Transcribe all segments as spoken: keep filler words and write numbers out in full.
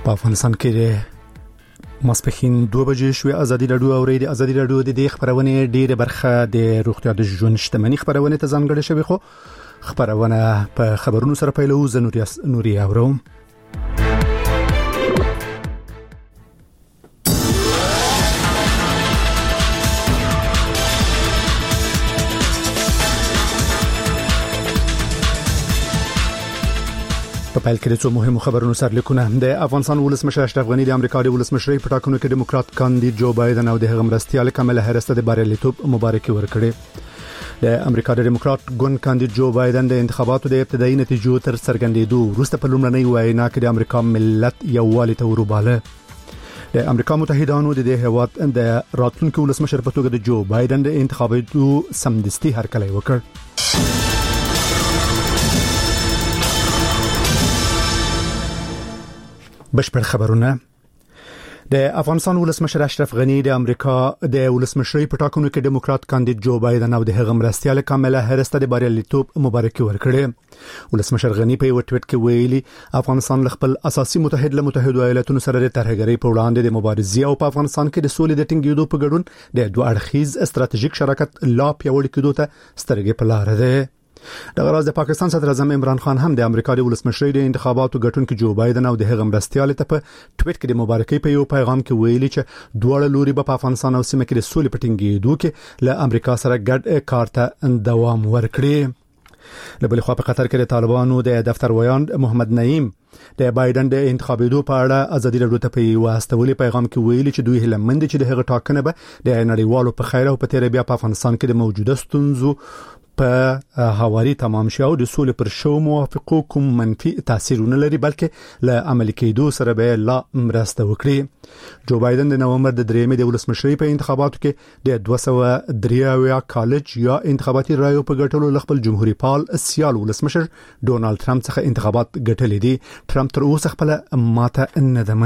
په افغانستان کې ماسپخین دوه بجې شوې. ازادي راډیو او ریډیو ازادي راډیو د دې خبرونه ډیره برخه د روغتیا د ژوند شتمنۍ خبرونه ته ځانګړې شوې، خو خبرونه په خبرونو سره پیلو. زه نوري نوري اورم. په پیل کې د څو مهمو خبرونو سره لیکونه. د افغانستان ولسمشر اشرف غنی د امریکا د ولسمشرۍ په ټاکنو کې ډیموکرات کاندید جو بایدن او د هغه مرستیال کاملا هریس ته د بریالیتوب مبارکي ورکړه. د امریکا د ډیموکرات ګوند کاندید جو بایدن د انتخاباتو د ابتدایي نتیجو تر څرګندېدو وروسته په لومړنۍ وینا کې د امریکا ملت یووالي ته وروباله. د امریکا متحدانو د دې هیواد د راتلونکي ولسمشر په توګه د جو بایدن د انتخاباتو سمدستي هرکلی وکړ. بشپړ خبرونه. د افغانستان ولسمشر اشرف غنی د امریکا د ولسمشرۍ په ټاکنو کې ډیموکرات کاندید جو بایدن او د هغه مرستیال کاملا هریس ته د بریالیتوب مبارکي ورکړه. ولسمشر غنی په یو ټویټ کې ویلي افغانستان خپل اساسي متحد له متحده ایالاتونو سره د ترهګرۍ په وړاندې د مبارزې او په افغانستان کې د سولې د ټینګېدو په ګډون د دوه اړخیز ستراتیژیک شراکت لا پیاوړی کېدو ته سترګې په لار ده. د غراز د پاکستان صدر اعظم عمران خان هم د امریکا د ولسمشرۍ د انتخاباتو ګټونکو جو بایدن او د هغه مرستیال ته په ټویټ کې د مبارکۍ په یو پیغام کې ویلي چې دواړه لوري په افغانستان او سیمه کې د سولې په ټینګېدو کې له امریکا سره ګډ کار ته دوام ورکړي. له بل خوا په قطر کې د طالبانو د دفتر ویان محمد نعیم د بایدن د انتخاباتو په اړه ازادي راډیو ته په واسطولي پیغام کې ویلي چې دوی هلمند چې د هغه ټاکنه به د نړیوالو په خیر او په تیر بیا په افغانستان کې د موجوده ستونزو په حواله تمام شو او د سولې پر شو موافقو کوم منفي تاثیر نه لري، بلکې له عملي کېدو سره به لا مرسته وکړي. جو بایدن د نومبر د درېمې د ولسمشرۍ په انتخاباتو کې د دوه سوه درې اویا کالج یا انتخاباتي رایو په ګټلو خپل جمهوریت پال سیال ولسمشر ډونالد ټرمپ څخه انتخابات ګټلې دي. ټرمپ تر اوسه خپل ماته نه ده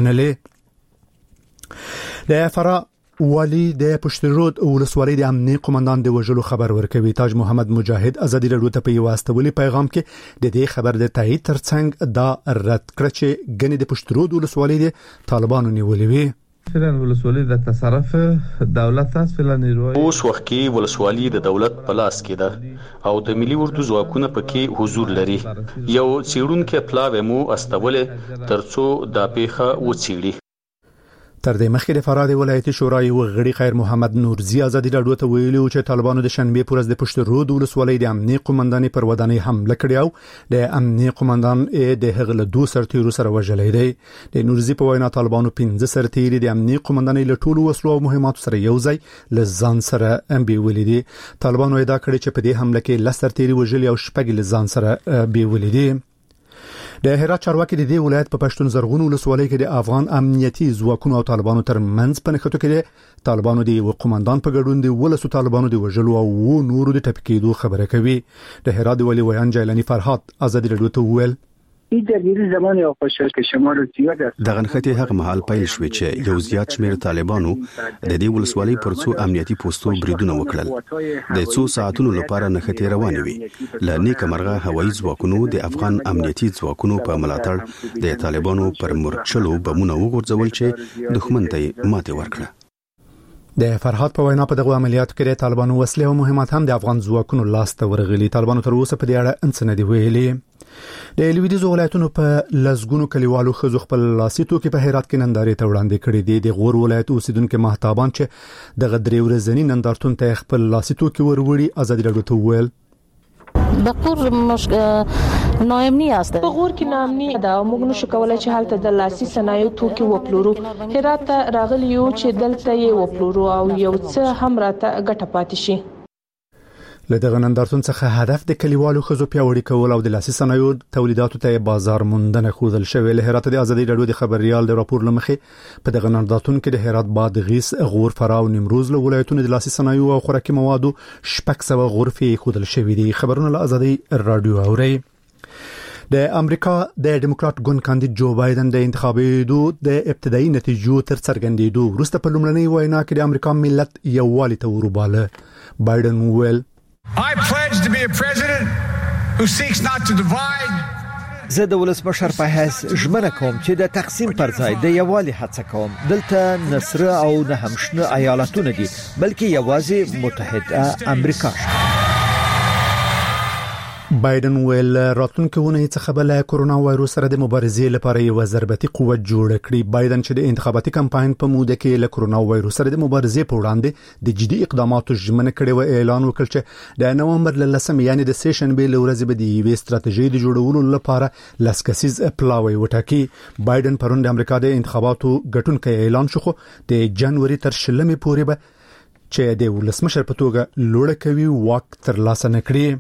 منلې. د فرا والی د پشترود ولسوالۍ د امنیت قومندان د وژلو خبر ورکوي. تاج محمد مجاهد ازادي راډیو ته په واسطولي پیغام کې د دې خبر د تایید ترڅنګ دا رد کړ چې ګنې د پشترود ولسوالۍ د طالبانو نیولې وي. فعلا ولسوالۍ د تصرف دولت اس فعلا نیروي اوس وخت کې ولسوالۍ د دولت په لاس کې ده او د ملي اردو ځواکونو پکې حضور لري. یو څېړونکو پلاوی مو استولې ترڅو دا پیښه وڅېړي. تر دې مخکې د فراه ولایتي شورای وغړي خیر محمد نورزي ازادي راډیو ته ویلي چې طالبانو د شنبه پورز د پشترود ولسوالۍ د امنیت قومندانۍ پر ودانۍ حمله کړې او د امنیت قومندان د هغه له دوه سرتیرو سره وژلې دی. د نورزي په وینا طالبانو پنځه سرتیري د امنیت قومندانۍ له ټولو وسلو او مهماتو سره یو ځای لزان سره بیولې دي. طالبانو ادعا کړې چې په دې حمله کې لس سرتیري وژلي او شپږ لزان سره بیولې دي. د هرات چارواکي د دې ولایت په پښتون زرغون ولسوالۍ کې د افغان امنیتي ځواکونو او طالبانو ترمنځ په نښتو کې د طالبانو د قومندان په ګډون د ولسو طالبانو د وژلو او نورو د ټپکېدو خبره کوي. د هرات ولی ویان جیلانی فرحات ازادي راډیو ته وویل دغه نښتې هغه مهال پیل شوې چې یو زیات شمېر طالبانو د دې ولسوالۍ پر څو امنیتي پوسټو بریدونه وکړل. د څو ساعتونو لپاره نښتې روانې وي. له نیکه مرغه هوایي ځواکونو د افغان امنیتي ځواکونو په ملاتړ د طالبانو پر مرچلو بمونه وغورځول چې دښمن ته ماتې ورکړه. د فرحات په وینا په دغه عملیاتو کې د طالبانو وسلې او مهمات هم د افغان ځواکونو لاس ته ورغلي. طالبانو تر اوسه په دې اړه انڅ نه دی ویلي. د لویدیځ ولایتونو په لزګونو کلیوالو خزو خپل لاسي توکي په هرات کې نندارې ته وړاندې کړي دي. د غور ولایت اوسیدونکو مهتابان چې د غدري ورځنی نندارتون ته خپل لاسي توکي وروړي ازادي راډیو ته ویل بقور مش ناامني است. په غور کې ناامني ده او موږ نشو کولای چې حالت د لاسي صنایعو توکي وپلورو. هرات ته راغلی یو چې دلته یې وپلورو او یو څه هم راته ګټه پاتې شي. له دغه نندارتون څخه هدف د کلیوالو خزو پیاوړي کول او د لاسي صنایعو تولیداتو ته بازار موندنه خوذل شوی. له هرات د ازادي راډیو د خبريال د راپور لمخې په دغه نندارتون کې د هرات بادغیس غور فرا او نیمروز له ولایتونو د لاسي صنایعو او خوراکي موادو شپږ سوه غرفې خوذل شوی دي. خبرونه له ازادي راډیو اوري. د امریکا د ډیموکرات ګوند کاندید جو بایدن د انتخاباتو د ابتدایي نتیجو تر څرګندېدو وروسته په لومړنۍ وینا کې د امریکا ملت یووالي ته وروباله. بایدن ویل I pledge to be a president who seeks not to divide زه د ولسمشر په حیث ژمنه کوم چې د تقسیم پر ځای د یووالي هڅه کوم. دلته نصره او نه همشنه ایالتونه دي بلکې یوازې متحده امریکا شته. بایدن ویل راتلونکي ونې څخه بل کورونا وایروس سره د مبارزې لپاره یو ضربتي قوت جوړ کړي. بایدن چې د انتخاباتي کمپاین په موده کې له کورونا وایروس سره د مبارزې په وړاندې د جدي اقداماتو ژمنه کړې و، اعلان وکړ چې د نومبر له لسمې یعنی د سه شنبې له ورځې به د یوې ستراتیژۍ د جوړولو لپاره لسکسیز پلاوی وټاکي. بایدن پرون د امریکا د انتخاباتو ګټونکي اعلان شو، خو د جنوري تر شلمې پورې به چې د ولسمشر په توګه لوړ کوي واک ترلاسه نکړي.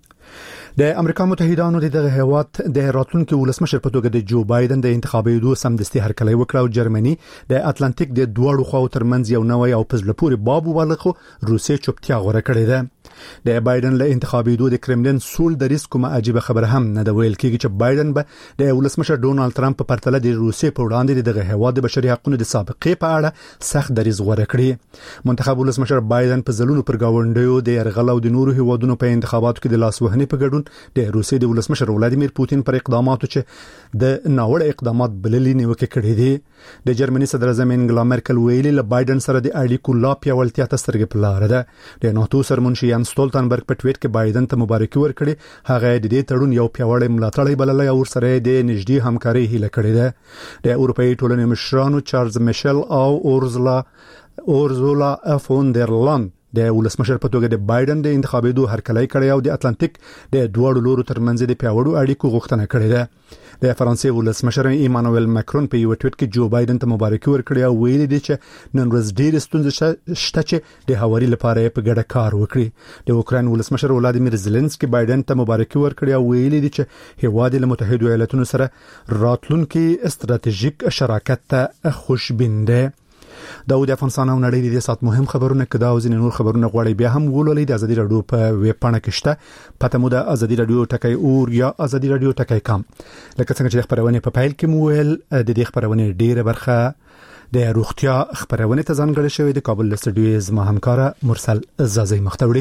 د امریکا متحدانو دغه هیواد د راتلونکي ولسمشر په توګه د جو بایدن د انتخاباتو سمدستي هرکلی وکړ او جرمني د اتلانتیک د دوړو خواو ترمنځ یو نوې او پزله پورې باب ولغه روسي چوپتیا غوړه کړې ده. د بایدن له انتخاباتو د کرملین سول د ریسک کومه عجیب خبره هم نه د ویل کېږي چې بایدن به د ولسمشر ډونالد ترامپ په پرتله د روسي په وړاندې دغه هیواد د بشري حقوقو د سابقې په اړه سخت دریځ غوړه کړی. منتخب ولسمشر بایدن په ځلونو پر گاونډیو د يرغل او د نورو هیوادونو په انتخاباتو کې د لاسوهنې په ګډون د روسي د ولسمشر ولادیمیر پوتین پر اقداماتو چې د ناوړه اقدامات بللې نیوکه کړې دي. د جرمني صدر اعظم انګلا مرکل ویلي له بایدن سره د اړیکو لا پیاوړتیا ته سترګې په لار ده. د ناتو سرمنشي یان سټولتنبرګ په ټویټ کې بایدن ته مبارکي ورکړي. هغه د دې تړون یو پیاوړی ملاتړی بللی او سره د نږدې همکاري هیله کړې ده. د اروپאי ټولنې مشرانو چارلز میشل او اورزلا اورزولا فون در لان د ولسمشر په توګه د بایدن د انتخاباتو هرکلی کړی او د اتلانتیک د دوړو لورو ترمنځ د پیاوړو اړیکو غوښتنه کړې ده. د فرانسې ولسمشر ایمانوئل ماکرون په یو ټویټ کې جو بایدن ته مبارکي ورکړي او ویلي دي چې نن ورځ ډېر ستونزې شته چې د هواري لپاره په ګډه کار وکړي. د اوکراین ولسمشر ولادیمیر زيلنسکي بایدن ته مبارکي ورکړي او ویلي دي چې هیواد له متحده ایالاتونو سره راتلونکي استراتیژیک شراکت ته خوشبین ده. دا د افغانستان او نړۍ د سات مهم خبرونه کدا او ځینې نور خبرونه غواړي بیا هم ولولئ د ازادي رادیو په ویب پاڼه کې شته. پته مو د ازادي رادیو ټکی اور یا ازادي رادیو ټکی کام. لکه څنګه چې خبرونه په فایل کې مو ویل د دې خبرونه ډیره برخه د روغتیا خبرونه ته ځانګړې شوې د کابل استودیو زما همکار مرسل زازی مختوړي.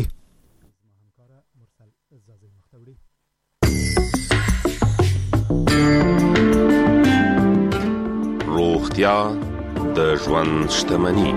روغتیا د ژوند شتمني.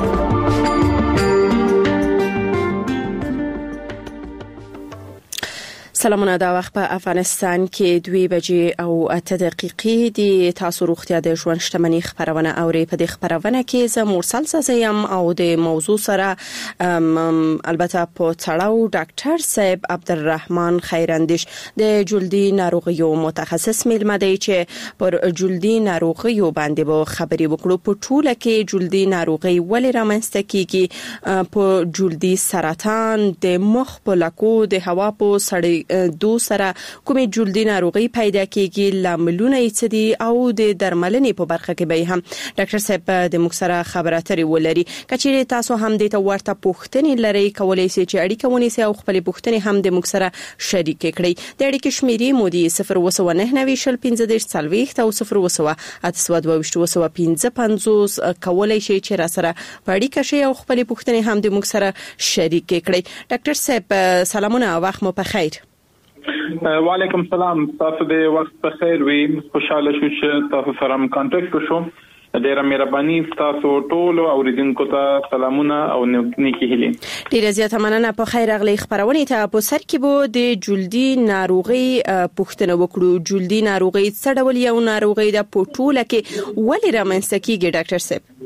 سلامونه، دا وخت په افغانستان کې دوه بجې او اته دقیقې دي. تاسو روغتیا د ژوند شتمني خبرونه اوري. په دې خبرونه کې زه مرسل زایم او د موضوع سره البته په تړاو ډاکټر صاحب عبدالرحمن خیراندیش د جلدی ناروغیو متخصص میلمه دی چې پر جلدی ناروغیو باندې به خبري وکړو. په ټوله کې جلدی ناروغي ولې رامنځته کیږي، په جلدی سرطان، د مخ په لکو، د هوا په سړی دو سره کومې جلدی ناروغي پیدا کیږي، لاملونه یې څه دي او د درملنې په برخه کې به هم ډاکټر صاحب د مکسره خبرې اترې ولري. کچېرې تاسو هم د ته ورته پوښتنې لرئ، کولای شئ چې اړیکه ونیسئ او خپل پوښتنې هم د مکسره شریک کړئ. د اړیکې شمیرې مو دی صفر اووه سوه نهه نوي شل پنځه دېرش څلوېښت او صفر اووه سوه اته سوه دوه ویشت اووه سوه پنځه پنځوس. کولای شئ چې را سره په اړیکه شئ او خپل پوښتنې هم د مکسره شریک کړئ. ډاکټر صاحب سلامونه، وخت مو په خیر. وعلیکم السلام، تاسو د وخت په خیر وي. خوشاله شو چې تاسو سره م کانټیکټ وشو. ډیره مهرباني تاسو ټول اوریدونکو ته سلامونه او نیکی هیلې. ډیره زیاته مننه. په خیر اغلی خبرونه ته په سر کې بو د جلدی ناروغي پوښتنه وکړو. جلدی ناروغي څه ډول یو ناروغي ده، په ټوله کې ولې رامنځته کیږي ډاکټر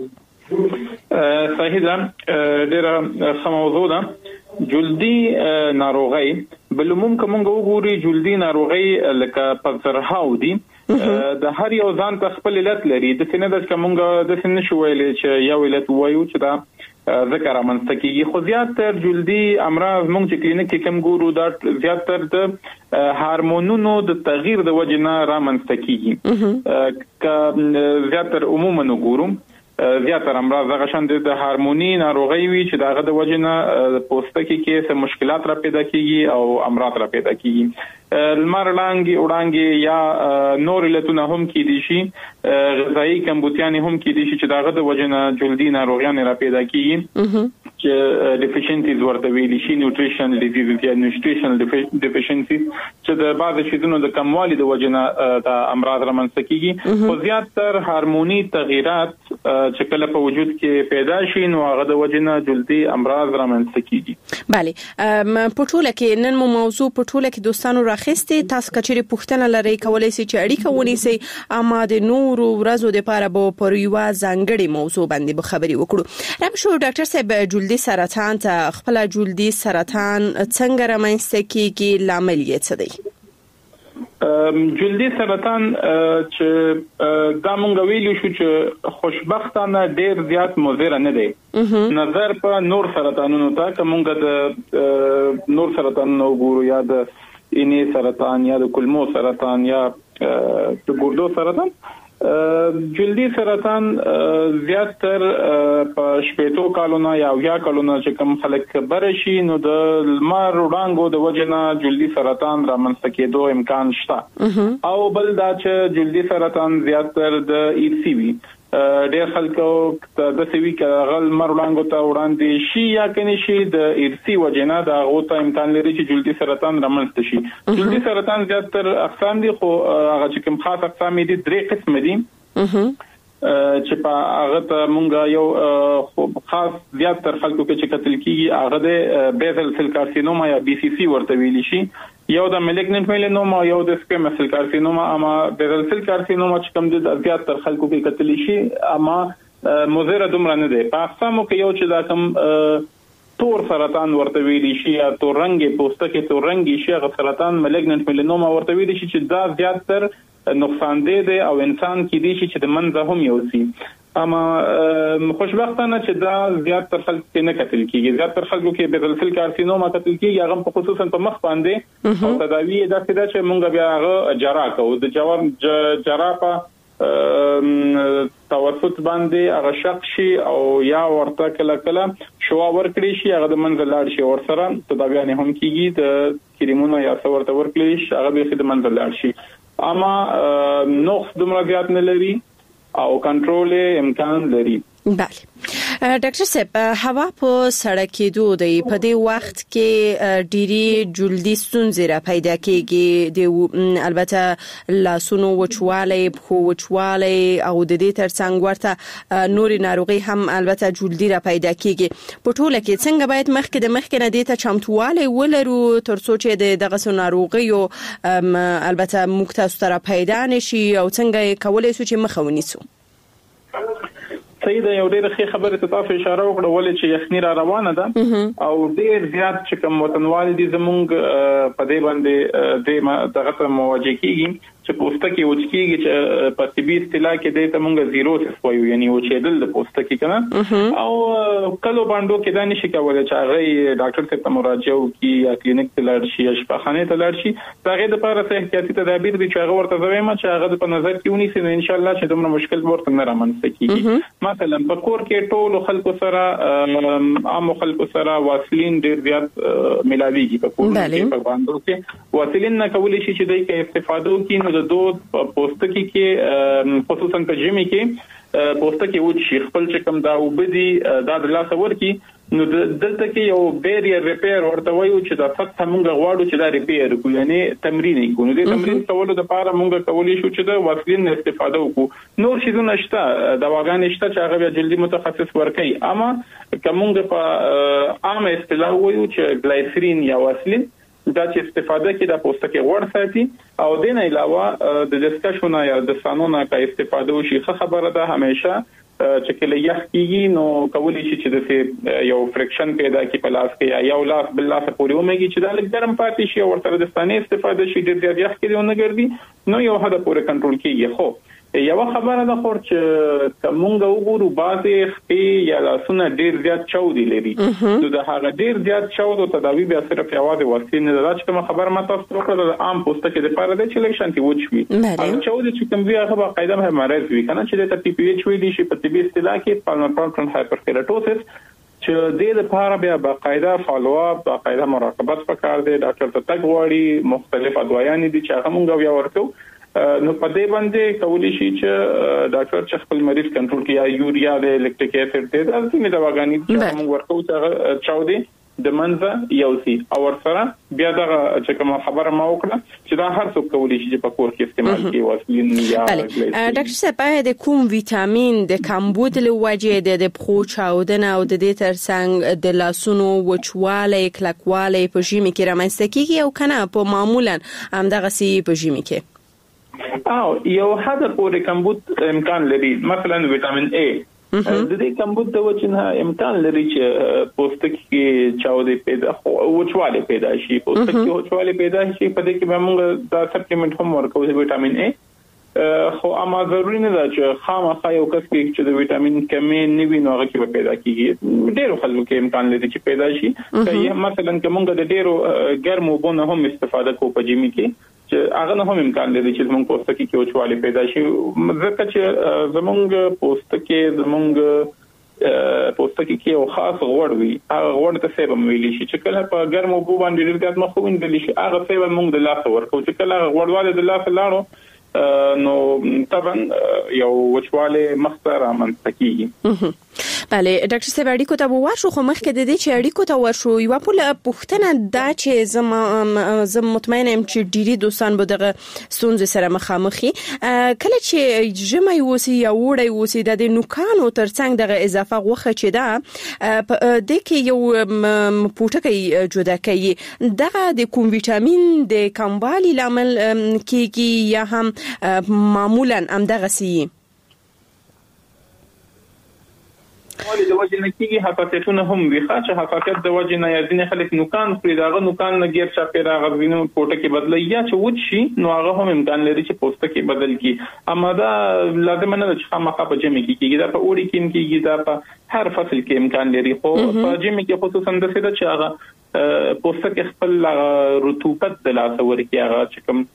صاحب؟ صحیح ده، ډیره ښه موضوع ده. جلدی ناروغي بلوموم کومه وګوري، جلدی ناروغي لکه پزرهاو دي د هر یو ځان ته خپل علت لري. د څه نه د کومه د څه نشو ویلې چې یو علت وایو چې دا ذکر امنځته کیږي. خو زیات تر جلدی امراض موږ چې کلینیک کې کوم ګورو دا زیات تر د هورمونونو د تغییر د وجې نه رامنځته کیږي. ک زیات تر عموما وګورو زیاتره امراض هغه شان د هورموني ناروغي وي چې دغه د وجې نه پوستکي کې څه مشکلات را پیدا کیږي او امراض را پیدا کیږي. لمر لاندې وړاندې یا نور علتونه هم کې دي شي، غذایی کمبودیان هم کې دي شي چې دغه د وجې نه جلدی ناروغیان را پیدا کیږي. چې ډیفیشنسیز ورته ویل شي نیوټریشن ډیزیز یا نیوټریشنل ډیفیشنسیز چې د بعض شیدونو د کموالي د وجنه د امراض رامنځته کیږي خو زیاتره هورموني تغیرات چې کله په وجود کې پیدا شي نو هغه د وجنه جلدي امراض رامنځته کیږي. بله پټوله کې نن مو موضوع پټوله کې دوستانو راخستي تاسو کچري پوښتنه لري کولای شئ چې اړیکه ونیسئ اما د نورو ورځو د لپاره به پر یو ځانګړي موضوع باندې به خبري وکړو. رب شو ډاکټر صاحب جلدي سرطان ته خپل جلدي سرطان څنګه رامنځته کیږي لامل یې څه دی؟ جلدي سرطان چې دا مونږ ویلو شو چې خوشبختانه ډیر زیات مضر نه دی نظر په نور سرطانونو ته کومه د نور سرطانونو وګورو یا د اینې سرطان یا د کولمو سرطان یا د ګردو سرطان جلدی سرطان زیاتر په شپږو کالونو یا یا کالونو چې کوم خلک خبر شي نو د لمر وړانګو د وجنه جلدی سرطان رامنځته کېدو امکان شته او بل دا چې جلدی سرطان زیاتر د ای سی وی ډېر خلکو د سوي کغل مرولانګو ته وړاندې شي یا کني شي د ارسی وجنه دا غوته امکان لري چې جلدی سرطان رامنځته شي. جلدی سرطان زیاتر اقسام دي خو هغه چې کوم خاص اقسام دي درې قسم دي چې په هغه ته مونږ یو خاص زیاتر خلکو کې چې قتل کیږي هغه د بیزل سیل کارسینوما یا بي سی سی ورته ویل شي یو د ملیګننت میلانوما یو د سکویموس سیل کارسینوما اما بیزل سیل کارسینوما چې کوم د زیاتر خلکو کې قتل شي اما مضر دومره نه دی. په اقسامو کې یو چې دا کوم تور سرطان ورته ویل شي یا تور رنګي پوستکي تور رنګي شي هغه سرطان ملیګننت میلانوما ورته ویل شي چې دا زیاتر نقصان دی دی او انسان کې دي چې د منځه هم یوسي اما خوشبختانه چې دا زیاتره خلک کې نه قتل کیږي زیاتره خلکو کې بیزل سیل کارسینوما قتل کیږي هغه په خصوصا په مخ باندې او تداوی دا څه چې مونږ بیا هغه جراح کوو د جوار جراح په توسط باندې هغه شق شي او یا ورته کله کله شوا ورکړي شي هغه د منځ لاړ شي ور سره تداوی نه هم کیږي د کریمونو یا څو ورته ورکړي شي هغه به د منځ لاړ شي اما نقص دومره زیات نه لري او کنټرول امکان لري. بله ډاکټر صاحب هوا په سړک دوه دی په دې وخت کې ډيري جلدي ستونزې را پیدا کیږي د البته لاسونو وچوالی خو وچوالی او د دې ترڅنګ ورته نوري ناروغي هم البته جلدي را پیدا کیږي په ټوله کې څنګه باید مخکې د مخکې نه دې ته چمتوالی ولرو تر څو چې دغه ناروغي او البته موږ تاسو ته پیدا نشي او څنګه کولای شو چې مخه ونیسو. صحیح ده یو ډېر ښه خبره ته تاسو اشاره وکړه ولې چې یخني را روانه ده او ډېر زیات چې کوم وطنوال دي زمونږ په دې باندې د دغه مواجه کیږي چې پوستکی وچکیږي چې په طبي اصطلاح کې د تمونګ زیروسس وایو یعنی وچېدل د پوستکی کنه او کلو باندې کې دا نشي کولای چې هغه ډاکټر ته مراجعه وکړي یا کلینیک ته لاړ شي یا شفاخانه ته لاړ شي هغه د لپاره څه احتیاطي تدابیر دي چې هغه ورته زویمه چې هغه په نظر کې ونیسي نو ان شاء الله چې دومره مشکل ورته نه رامنځته کیږي. مثلا په کور کې ټول خلکو سره عام خلکو سره واسلین ډیر زیات ملاويږي په کور کې په باندې کې واسلین نه کولای شي چې دای کې استفاده وکړي د دود پوستکی کې خصوصا په جمی کې پوستکی و چې خپل چې کوم دا وبدي دا د لاس ورکی نو دلته کې یو بیریر ریپیر ورته وایو چې دا فتح مونږ غواړو چې دا ریپیر کو یعنی تمرین یې کو نو د تمرین کولو لپاره مونږ کولی شو چې د واسلین استفاده وکړو. نور شي نشته دواګان نشته چې هغه جلدی متخصص ورکي اما کومه په عام اصطلاح وایو چې ګلایسرین یا واسلین دا چې استفاده کې د پوستکي غوړ ساتي او د نه علاوه د ډسکشن یا د سانونه کا استفاده وشي خبره ده همیشه چې کله یخ کیږي نو کولی شي چې د یو فریکشن پیدا کی په لاس کې یا یو لاس بل لاس پورې ومږي چې دا لږ ګرم پاتې شي او ورته د ستانه استفاده شي د دې یخ کې نه ګرځي نو یو حد پورې کنټرول کیږي. خو یو خبره ده خور چې کومه وګورو بعضې خپې یا لاسونه ډیر زیات چاودي لري نو د هغه ډیر زیات چاودو تداوی بیا صرف یوازې واسلین نه ده چې کوم خبر ما تاسو وکړه د عام پوستکي د لپاره د چې لکشنتي وچوي هغه چاودي چې کوم بیا هغه قاعده به مرز وي کنه چې د پی پی ایچ ویل شي په طبي اصطلاح کې پالموپرالټن هایپرکیراتوسس چې د لپاره بیا باقاعده فالو اپ باقاعده مراقبت وکړ دی ډاکټر ته تګ غواړي مختلف ادوایان دي چې هغه مونږ بیا ورکو نو په دې باندې کولی شي چې ډاکټر چې خپل مریض کنټرول کړي، یا یوریا د الیکټریک اسید د ځینې دواګانې چې موږ ورکو چې چاودي د منځه یو سي او ورسره بیا دا چې کوم خبره ما وکړه چې دا هر څوک کولی شي چې په کور کې استعمال کړي واسلین یا ډاکټر صاحب د کوم ویټامین د کمبود له وجې د پخو چاودنه او د دې ترڅنګ د لاسونو وچواله کلکواله په ژمي کې رامنځته کیږي او کنه په معمولا هم دغه سي په ژمي کې او یو حد پورې کمبود امکان لري، مثلا ویټامین ای د دې کمبود د وجنه امکان لري چې پوستکي کې چاودي پیدا وچواله پیدا شي، پوستکي وچواله پیدا شي، په دې کې به موږ دا سپلیمنت هم ورکوو د ویټامین ای، خو اما ضروري نه ده چې خامخا یو کس کې چې د ویټامین کمی نه وي نو هغه کې به پیدا کیږي. ډېر خلکو کې امکان لري چې پیدا شي، که مثلا که موږ د ډېرو ګرمو بونه هم استفاده کوو په جمی کې چې هغه نه هم امکان لري چې زموږ پوستکي کې وچواله پیدا شي، ځکه چې زموږ پوستکي زموږ پوستکي کې یو خاص غوړ وي، هغه غوړ ته سبب ویل شي چې کله په ګرمو بو باندې ډېر ګرم مخ وینځل شي، هغه سبب موږ د لاس ورکو چې کله غوړواله د لاس لاړو نو طبعا یو وچواله مخسر منځ کیږي. بله ډاکټر صاحب اړیکو ته ورشو، خو مخکې د دې چې اړیکو ته ورشو یو په پوښتنه دا چې زما زم مطمئن یم چې ډیری دوستان به دغه ستونزې سره مخامخي، کله چې ژمی وسی یا وړی وسی د نوکانو ترڅنګ دغه اضافه غوخه چې دا د کې یو پوټکی جوړه کوي، دغه د کوم ویټامین د کموالي لامل کیږي یا هم معمولا هم دغه سی والی د وجه نه کیږي، حساسیتونه هم وي، خاصه حساسیت د وجه نه یا ځینې خلک نوکان پرې داغه نوکان نه غیر چا پیرا غوینو پوټکی بدلي یا چې وچ شي نو هغه هم امکان لري چې پوستکی بدل کی، اما دا لازم نه چې خامخا په جمی کې کیږي، دا په اوړي کې کیږي، دا په هر فصل کې امکان لري، خو په جمی کې خصوصا د څه چې هغه پوستکی خپل رطوبت د لاس ورکی هغه چې کوم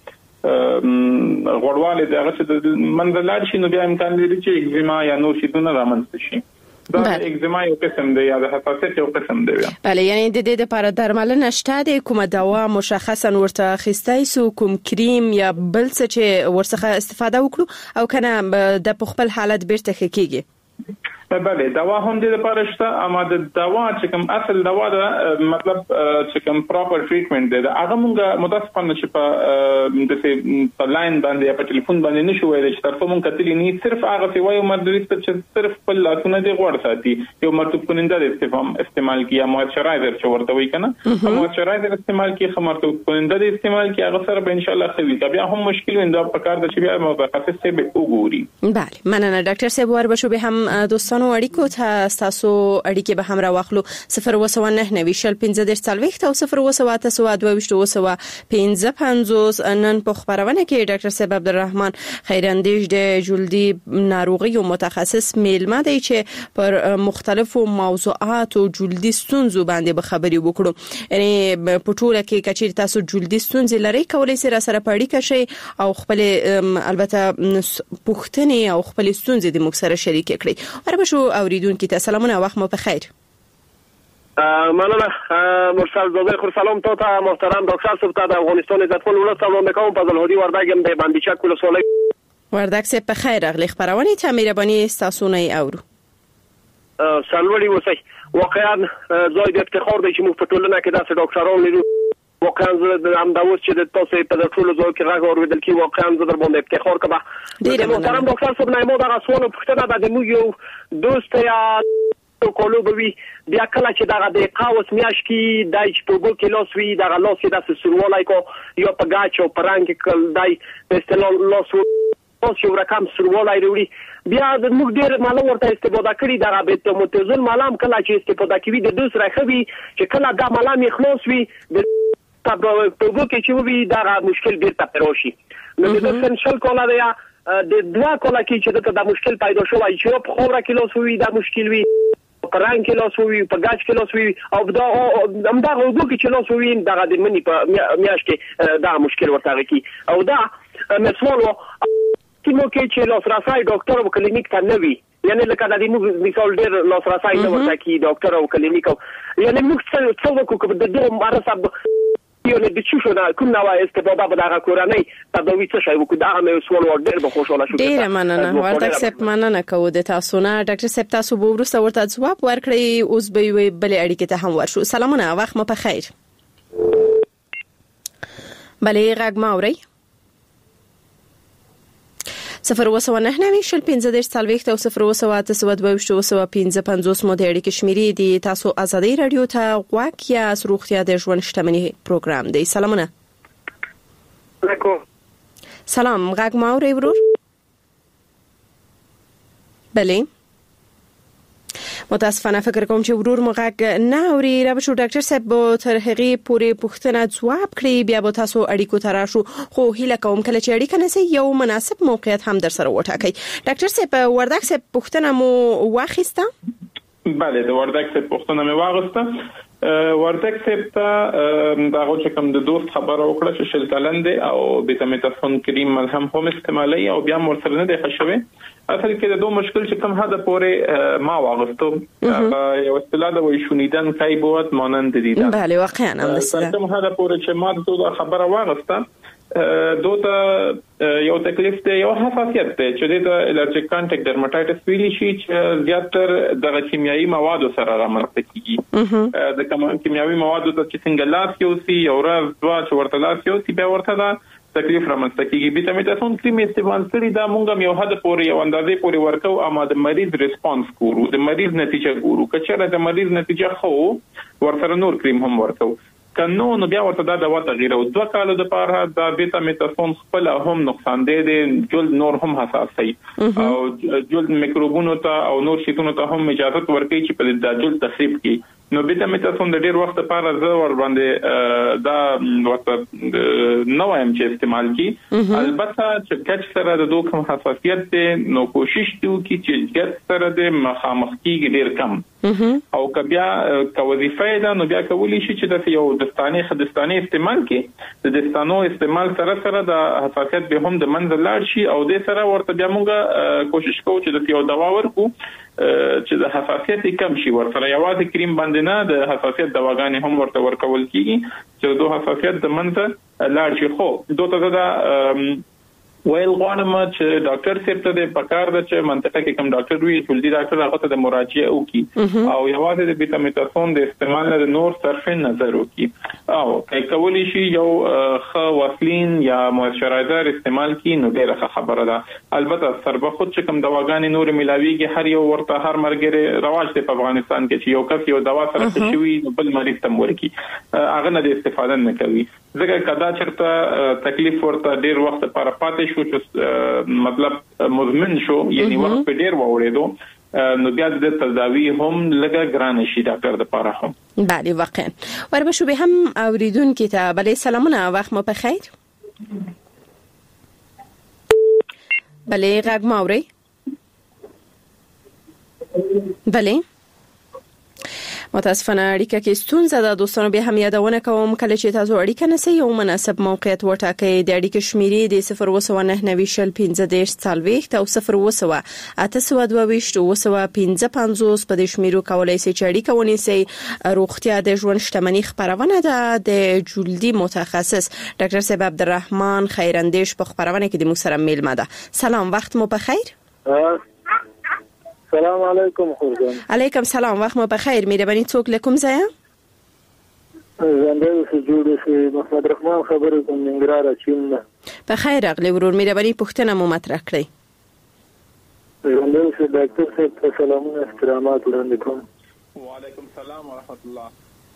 غوړواله دغه چې منځ لاړ شي نو بیا امکان لري چې اگزیما یا نور شي دونه رامنځته شي. دا اگزیما یو قسم دی یا د حساسیت یو قسم دی. بله یعنی د دې لپاره درملنه شته د کومه دوا مشخصا ورته اخیستای سو کوم کریم یا بل څه چې ورڅخه استفاده وکړو او کنه د خپل حالت بیرته کیږي؟ بله دوا هم د لپاره شته، اما د دوا چې کوم اصل دوا ده مطلب چې کوم پراپر ټریټمنټ دی هغه موږ متاسفانه چې په د په لاین باندې یا په ټلیفون باندې نشو ویل چې تاسو موږ کتلی نه، صرف هغه سی وایو مدرس چې صرف په لاسونه دی غوړ ساتي، یو مرطوب کننده د استفام استعمال کیه موئسچرایزر چې ورته وای کنه، موئسچرایزر استعمال کیه مرطوب کننده د استعمال کیه هغه سره به ان شاء الله خوي، بیا هم مشکل ویندا په کار د چې بیا متخصص به وګوري. بله مننه ډاکټر صاحب، ور بشو به هم دوستانو اړیکو ته تاسو اړیکې به هم راوخلو صفر وسو نه نوي شل پنځه در څلويخت او صفر وسو تاسو دوه وسو پنځه پنځوس. نن په خبرونه کې ډاکټر صاحب عبدالرحمن خیراندیش د جلدی ناروغي او متخصص میلمه دی چې پر مختلفو موضوعات او جلدی ستونزو باندې به خبري وکړو، یعنی په ټوله کې کچې تاسو جلدی ستونزې لري کولای سره سره پړی کشي او خپل البته پوښتنې او خپل ستونزې د موږ سره شریک کړئ. وربشو اوریدونکو ته سلامونه، وخت مو بخیر. مننه مرسل زاده، خور سلام تا ته محترم ډاکټر صاحب ته د افغانستان عزتمن ولس سلام میکنم. فضل هادی وردگم د باندیچک ولسوالۍ. وردگ صاحب بخیر، اغلی خبرونه ته مهرباني تاسو نه اورو. سلوړي وسی واقعا زاید افتخار دی چې موږ په ټولنه کې داسې ډاکټران لرو. واقعا زه هم دا اوس چې تاسو په ټولو ځای کې راغور اوریدل کی واقعا زه در باندې افتخار کوم. ډیر محترم ډاکټر صاحب نه مو دا سوال پوښتنه ده، موږ یو دوست یا کولو بوي بیا کله چې دا د قاوس میاش کې دای چې په بو کې لاس وی دا لاس د سروالای کو یو په گاچو پرانګ کل دای په استلال لاس اوس یو رقم سروالای وروړي بیا د موږ ډیر مال ورته استفاده کړی دا به متزن مالام کله چې استفاده کوي د دوس راخوي چې کله دا مالام خلاص وي د په بو کې چې وی دا مشکل بیرته پروشي نو د سنشل کولا دی د دوا کولا کې چې دا مشکل پیدا شوی چې په خوره کې لاس وی دا مشکل وی پران کې لاس وی په گاچ کې لاس وی او دا همدا وګو کې چې لاس وی دا د منی په میاش کې دا مشکل ورته کی او دا مسمول تیمو کې چې لاس راسای ډاکټر او کلینیک ته نوي یعنی لکه د دې مثال ډیر لاس راسای نو ورته کی ډاکټر او کلینیک یعنی موږ څه څه وکړو د دوه مرسته یو نه د چشو نه کوم نوع استفاده به دغه کورنۍ تداوی څه شي وکړي دا مې سوال ور ډېر به خوشاله شو. ډېر مننه وردګ صاحب، مننه کوو د تاسو نه. ډاکټر صاحب تاسو به ورسره ورته ځواب ورکړئ. اوس به وي بل اړیکې ته هم ورشو. سلامونه، وخت مو په خیر. بلې غږ ما اورئ؟ صفر وسوه نه نوي شل پنځه دېرش څلوېښت او صفر وسوه اته سوه دوه ویشت وسوه پنځه پنځوس مو د اړیکې شمیرې دي. تاسو ازادي رادیو ته غوږ یاست. روغتیا د ژوند شتمني پروګرام دی. سلامونه. علیکم سلام، غږ ما اورئ ورور؟ بله، متاسفانه فکر کوم چې ورور مو غږ نه اوري. را به شو ډاکټر صاحب تر هغې پورې پوښتنه ځواب کړي، بیا به تاسو اړیکو ته راشو. خو هیله کوم کله چې اړیکه نسی یو مناسب موقعیت هم در سره وټاکئ. ډاکټر صاحب وردګ صاحب پوښتنه مو واخیسته؟ بله، د وردګ صاحب پوښتنه مې واغسته. وردګ صاحب ته دا چې کوم د دوست خبره وکړه چې شل کلن دی او بیتامیتاسون کریم ملهم هم استعمالي او بیا مور سره نه دی ښه شوی. اصل کې د دوه مشکل چې کوم حد پورې ما واغستو یو اصطلاح د وای شونیدن کای بوت مانند دیدن. بله واقعا هم دسته کوم حد پورې چې ما د خبره واغسته دوته یو تکلیف دی، یو حساسیت دی چې د الرجیک کانټیکټ ډرماټایټس ویلی شي چې زیاتر د کیمیاوي موادو سره رامنځته کیږي. د کیمیاوي موادو ته چې څنګه لاس یو سی یو ورځ دوا چې ورته لاس یو سی بیا ورته دا تکلیف رامنځته کیږي. بیتامیتاسون کریم استعمال کړي دا مونږ یو حد پورې یو اندازې پورې ورکو، اما د مریض ریسپانس ګورو، د مریض نتیجه ګورو. کچره د مریض نتیجه خو ورسره نور کریم هم ورکو، کنو نو بیا ورته دا دوا تغییر او دوه کال د پاره د بیتامیتاسون خپل هم نقصان دی، د جلد نور هم حساس دی او جلد میکروبونو ته او نور شیتونو ته هم اجازه ورکړي چې په د جلد تخریب کړي. نو بیتامیتاسون د ډیر وخت لپاره زه ور باندې دا ورته نو ایم چې استعمال کی. البته چې کچ سره د دوه کوم حساسیت دی نو کوشش دیو کی چې کچ سره د مخامخ کیږي ډیر کم او کبیا کو وظیفه ده نو بیا کولی شي چې د یو دستانه خدستانه استعمال کی. د دستانو استعمال سره سره د حساسیت به هم د منځ لاړ شي او د سره ورته بیا موږ کوشش کوو چې د یو دوا ورکو چې د حساسیت کم شي. ورسره یوازې کریم باندې نه د حساسیت دواګانې هم ورته ورکول کیږي چې د حساسیت د منځ لاړ شي. خو دوته دا ویل غواړم چې ډاکټر صاحب ته د پکار د چې منطقه کې کوم ډاکټر وي جلدی ډاکټر هغه ته د مراجعه وکي او یوازې د بیتامیتاسون د استعمال نه نور صرف نظر وکي او کولی شي یو خ واسلین یا موئسچرایزر استعمال کی نو ډیره خبره ده. البته سربه خود چې کوم دواګانې نور ملاویږي هر یو ورته هر مرګره رواج دی په افغانستان کې چې یو کس یو دوا سره شوی بل مریض تم ورکی هغه نه د استفاده نه کوي. ځکه کدا چرته تکلیف ورته ډیر وخت لپاره پاتې شو چې مطلب مزمن شو یعنی وخت په ډیر وړېدو نو بیا د تداوی هم لګه ګران شي ډاکټر د پاره هم. بله واقعا وربه شو به هم اوریدونکو ته بله سلامونه وخت مو په خیر. بله غږ ما اورئ؟ بله متاسفانه اړیکه کې ستونزه ده دوستانو. به هم یادونه کوم کله چې تاسو اړیکه نسی یو مناسب موقعیت وټاکئ. د اړیکې شمیرې د صفر وسوه نه نوي شل پنځه دېرش څلوېښت او صفر وسوه اته سوه دوه ویشت وسوه پنځه پنځوس په دې شمیرو کولای شئ چې اړیکه ونیسئ. روغتیا د ژوند شتمني خبرونه ده د جلدی متخصص ډاکټر صاحب عبدالرحمن خیراندیش په خبرونه کې د موږ سره میلمه ده. سلام، وخت مو په خیر. سلام علیکم خورجان. علیکم سلام، وخت مو په خیر. مهرباني څوک لکم ځای؟ زنده سه جوړ شي محمد رحمان خبرې کوم ننګرهار اچین. په خیر اغلی ورور، مهرباني پوښتنه مو مطرح کړئ. زنده سه ډاکټر صاحب ته سلامونه احترامات وړاندې کوم. وعلیکم السلام ورحمت الله.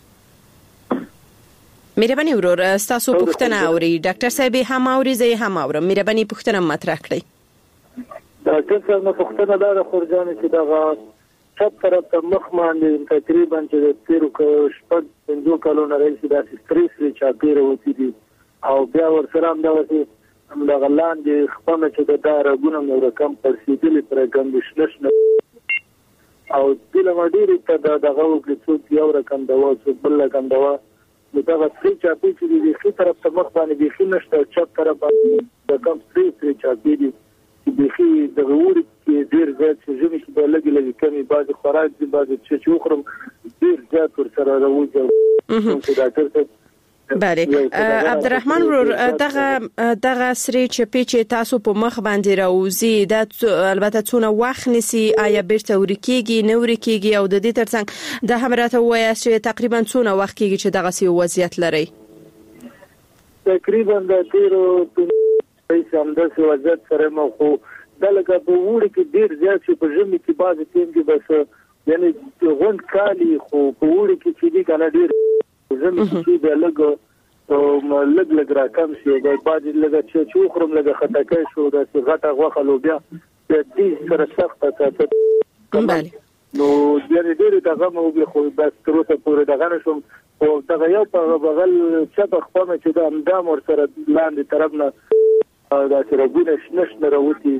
مهرباني ورور تاسو پوښتنه اوري ډاکټر صاحب هم اوري زه هم اورم. مهرباني پوښتنه مطرح کړئ. ډاکټر صاحب نو پوښتنه دا ده خورجان چې دا چپ طرف ته مخ باندې تقریبا چې د تیرو شپږ پنځو کلونو راځي دا سټریس لري چې پیره وتی دي او بیا ورسره هم دا وتی هم دا لاندې خپل چې دا رګونه نو رقم پرسیدلی پر ګندشنش او دله مډيري ته دا دغه وکړي چې یو رقم دوا څو بل رقم دوا نو دا سټری چاپی چې دی خې طرف ته مخ باندې بيخي نشته چپ طرف باندې د کم سټری سټری چاپی دی بيخي د غوړي کې ډیر زیات چې ژمي کې به لګي لګي کمی بعض خوراک دي بعض چې چوخرم ډیر زیات ور سره راوځي چې ډاکټر ته بله عبدالرحمن ورور دغه دغه سری چپی چې تاسو په مخ باندې راوځي د البته څونه وخت نسی آیا بیرته ورکیږي نو ورکیږي او د دې ترڅنګ د همراته وایي چې تقریبا څونه وخت کیږي چې دغه سی وضعیت لري تقریبا د تیرو پیسې هم د وضعیت سره مو خو دلته په وړي کې ډیر زیات چې په ژمي کې بعض ټیم کې بس یعنی غون کالی خو په وړي کې چې دي کنه ډیر ژمي کې د لګ او لګ لګ راکم شي د بعض لګ چې چوخرم لګ خټکای شو د غټه غوخه لوبیا د دې سره سخت تاسو بله نو ډیر ډیر دغه مو به خو بس تر اوسه پورې دغه نشم او دغه یو په بغل چې په خپل چې د امدام ور سره لاندې طرف نه دا چې رګونه شنه راوتی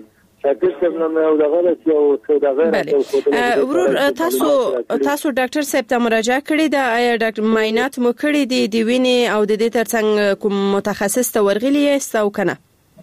ورور تاسو تاسو ډاکټر صاحب ته مراجعه کړې ده آیا ډاکټر معاینات مو کړې دي د وینې او د دې ترڅنګ کوم متخصص ته ورغلی یاست او کنه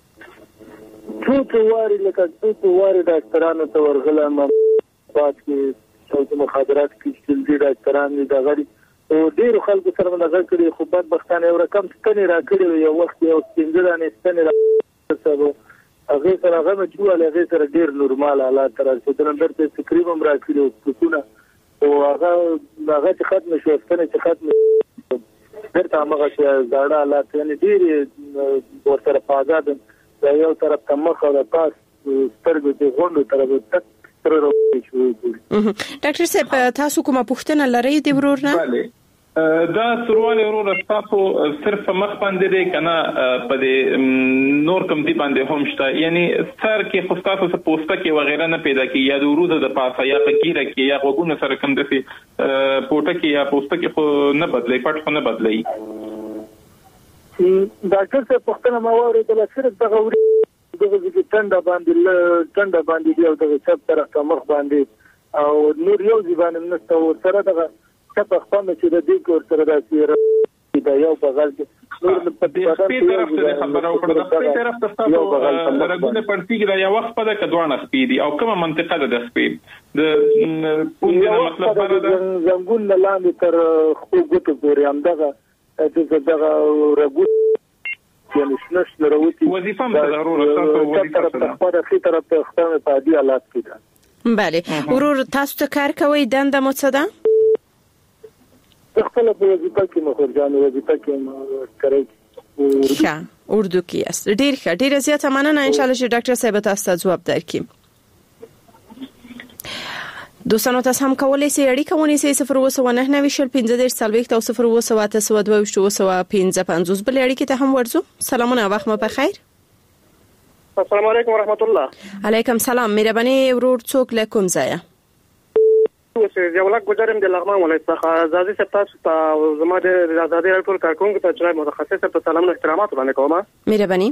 څو واري لکه څو واري ډاکټرانو ته ورغلم پات کې څو مخابرات کې چې د ډاکټرانو د غړي او ډیر خلکو سره نظر کړی خو بد بختانه یو رقم ستنې راکړي یو وخت یو ستنګرانه ستنې راکړي هغه سره هغه جوړه هغه سره ډیر نورمال حالات تر څو تر درته تقریبا راکړي او څونه او هغه هغه چې ختم شو ستنه چې ختم درته هغه چې زړه حالات یعنی ډیر ورته پازاد دا یو طرف ته مخ او پاس سترګې د غونډو طرف تک تر راوړي شو ډاکټر صاحب تاسو کومه پوښتنه لرئ د ورور نه بله دا سروال ورور تاسو صرف مخ باندې دی کنه په دې نور کوم دی باندې هم شته یعنی سر کې خو تاسو څه پوسټه کې وغیرہ نه پیدا کی یا د ورود د پاسه یا فقیره کې یا وګونو سره کوم دسي پوټه کې یا پوسټه کې خو نه بدلې پټ خو نه بدلې ډاکټر څه پوښتنه ما وریدله صرف دغه وري دغه چې ټنډه باندې ټنډه باندې دی او دغه چپ طرف ته مخ باندې او نور یو ځبان نشته او سره دغه په خپل چې د دې کور سره راځي دا یو بغل کې نور په دې طرف ته خبرو کړو د خپل طرف ته تاسو رګونه پړتیږي دا یو وخت په د کډوانه سپیدي او کومه منطقه ده د سپید د پوندې مطلب دا زنګون لاندې تر خو ګوتو پورې هم دغه چې دغه رګو یعنی شنش لروتي وظیفه هم ضروري تاسو وظیفه ده په خې طرف ته خپل په دې حالات کې ده بله ورور تاسو ته کار کوي دنده مو څه ده خپل په وظیفه کې مخرجان وظیفه کې کوي ښه اردو کې است ډیر ښه ډیر زیاته مننه ان شاء الله چې ډاکټر صاحب تاسو ته جواب درکړي دوستانو تاسو هم کولای شئ اړیکه ونیسئ صفر اووه سوه نهه نوي شل پنځه دېرش څلوېښت او صفر اووه سوه اته سوه دوه ویشت اووه سوه پنځه پنځوس بل اړیکې ته هم ورځو سلامونه وخت مو په خیر السلام علیکم ورحمت الله علیکم سلام مهرباني ورور څوک له کوم ځای اوسه یولک گزارم د لغمان ولایت څخه زازي سپتاس ته زما د آزادي راټول کارکونکو ته جناب متخصص ته سلام او احترامات وړاندې کوم مهرباني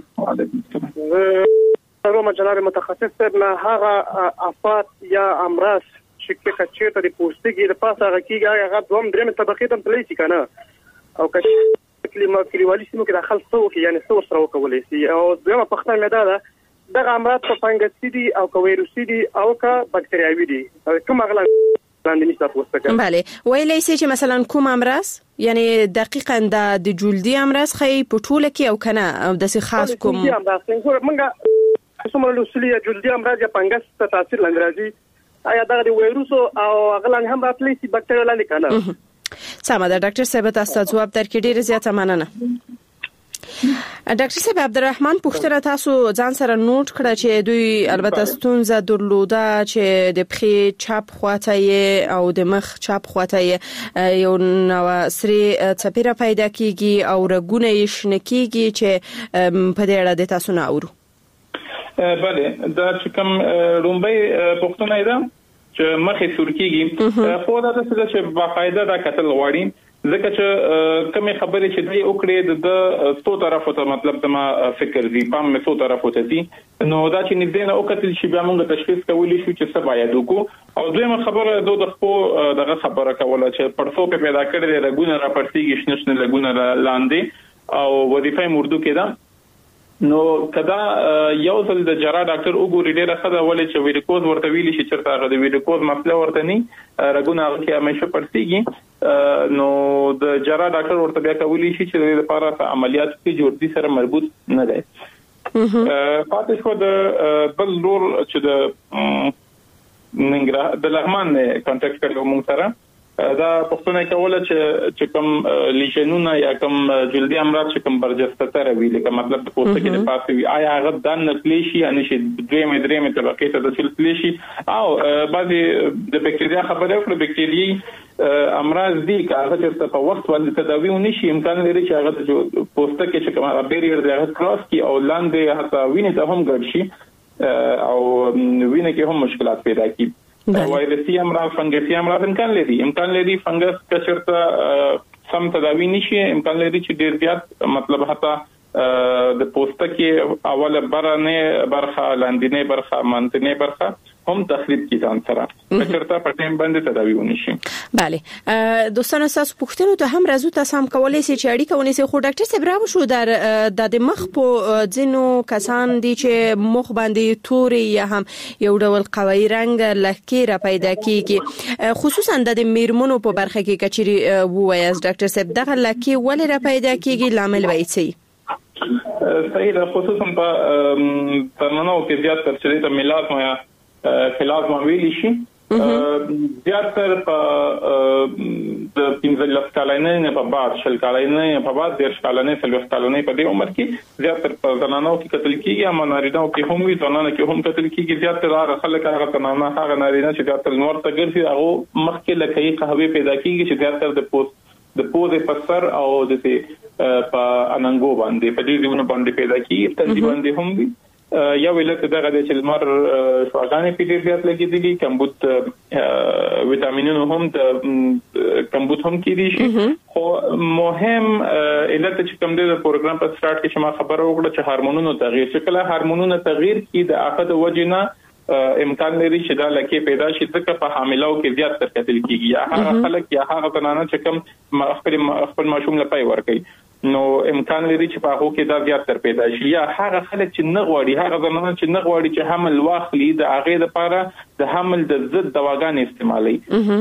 زه جناب متخصص نه هغه افات یا امراض چې کچې ته د پوستکي د پاسه غکیږي هغه دوم درېم طبقه ته پلیسي کنه او کله کلمه کلیوالي سیمو کې داخل څو کې یعنی څو سره وکولای شي او دغه پښتنه مې ده دغه امراض په فنګسي دي او کویروسي دي او کا بکټریاوي دي کوم اغلا بله ویلای شي چې مثلا کوم امراض یعنی دقیقاً د جلدی امراض خی په ټوله کې او کنه او د خاص کوم منګه څومره لوسلي جلدی امراض یا فنګس ته تاثیر لاندې راځي آیا دا د وایروس او غلان هم راتلی شي بکټریا لاندې کنه سمه ده ډاکټر صاحب تاسو جواب درکړي ډیر زیاته مننه ډاکټر صاحب عبدالرحمن پوښتنه تاسو ځان سره نوٹ کړه چې دوی البته ستونزه درلوده چې د پخې چپ خواته او د مخ چپ خواته یو نو سری څپیره پیدا کیږي او رګونه یې شنه کیږي چې په دې اړه د تاسو نه اورو بله دا چې کوم رومبي پوښتنه ده چې مخې سورکیږي خو دا څه چې باقاعده دا کتل غواړي ځکه چې کومه خبرې چې دوی وکړي د څو طرفو ته مطلب د ما فکر دی پام مې څو طرفو ته دي نو دا چې نږدې نه وکړي چې بیا موږ تشخیص کولی شو چې څه باید وکړو او دویمه خبره د د خپل دغه خبره کوله چې پرڅو په پیدا کړی د رګونه را پړسیږي شنه شنه لګونه لاندې او وظیفه مردو کې ده نو کدا یو ځل د جرا ډاکټر وګوري ډیره خده ولې چې ویریکوز ورته ویلی شي چرته هغه د ویریکوز مسله ورته نه رګونه هغه کې همیشه پړسیږي نو د جرا ډاکټر ورته بیا کولی شي چې د لپاره عملیات کې جوړتي سره مربوط نه دی. پاتې شو د بل لور چې د ننګرهار د لغمان کانټیکټ کړو موږ سره دا پښتنه کوله چې چې کوم لیشنونه یا کوم جلدی امراض چې کوم برجسته تر وی لکه مطلب د پوسټ کې د پاسې وی آیا هغه د نقلی شي ان شي دوی مې درې مې طبقه ته د سلسله شي او بعضي د بکټریا خبره وکړه بکټریاي امراض دي هغه چې په وخت باندې تداوی ونشي امکان لري چې هغه د پوسټ کې چې کوم بیریر دی هغه کراس کی او لاندې حتی وینې ته هم ګډ شي او وینې کې هم مشکلات پیدا کی. وایرسي امراض فنګسي امراض امکان لري امکان لري فنګس کچرته سم تداوی نشي امکان لري چې ډیر زیات مطلب حتی د پوسټ کې اوله برنه برخه لاندینه برخه منځنه برخه هم تخریب کی ځان سره کچرته په ټیم باندې تداوی ونشي. بله دوستانو تاسو پوښتنه ته هم راځو تاسو هم کولای شئ چې اړیکه ونیسئ خو ډاکټر صاحب راو شو در د مخ په ځینو کسان دي چې مخ باندې توري یا هم یو ډول قوي رنگ لکه را پیدا کیږي خصوصا د میرمنو په برخه کې کچري وایي ډاکټر صاحب دغه لکه ولې را پیدا کیږي لامل وایي صحیح ده خصوصا په ترمنو کې زیات تر چې د میلازما یا خلاص ویلی شي زیاتره په د پنځلس کالینې نه په بعد شل کالینې په بعد د کالینې سلوس کالینې په دې عمر کې زیاتره په زنانو کې قتل کیږي اما نارینه‌و کې هم وي زنانو کې هم قتل کیږي زیاتره خلک هغه زنانه هغه نارینه چې زیاتره نور ته ګرځي هغه مخکې لکه قهوه پیدا کیږي چې زیاتره د پوست د پوزې په سر او د په اننګو باندې په دې ځونه باندې پیدا کیږي تقریبا د هم وي یا ولته دغه د چلمر شواګانې په ډیر زیات لګیدلي کمبوت وټامینونو هم د کمبوت هم کې دي شي خو مهم علت چې کوم د پروګرام په سٹارټ کې شما خبره وکړه چې هورمونونو تغییر چې کله هورمونونو تغییر کې د اخد وجنه امکان لري چې دا لکه پیدا شي ځکه په حاملو کې زیات تر قتل کیږي یا هغه خلک یا هغه زنانه چې کوم خپل خپل ماشوم لپاره ورکي نو امکان لري چې په هغه کې دا زیات تر پیدا شي یا هغه خلک چې نه غواړي هغه زنانه چې نه غواړي چې حمل واخلي د هغه لپاره د حمل د ضد دواګان استعمالي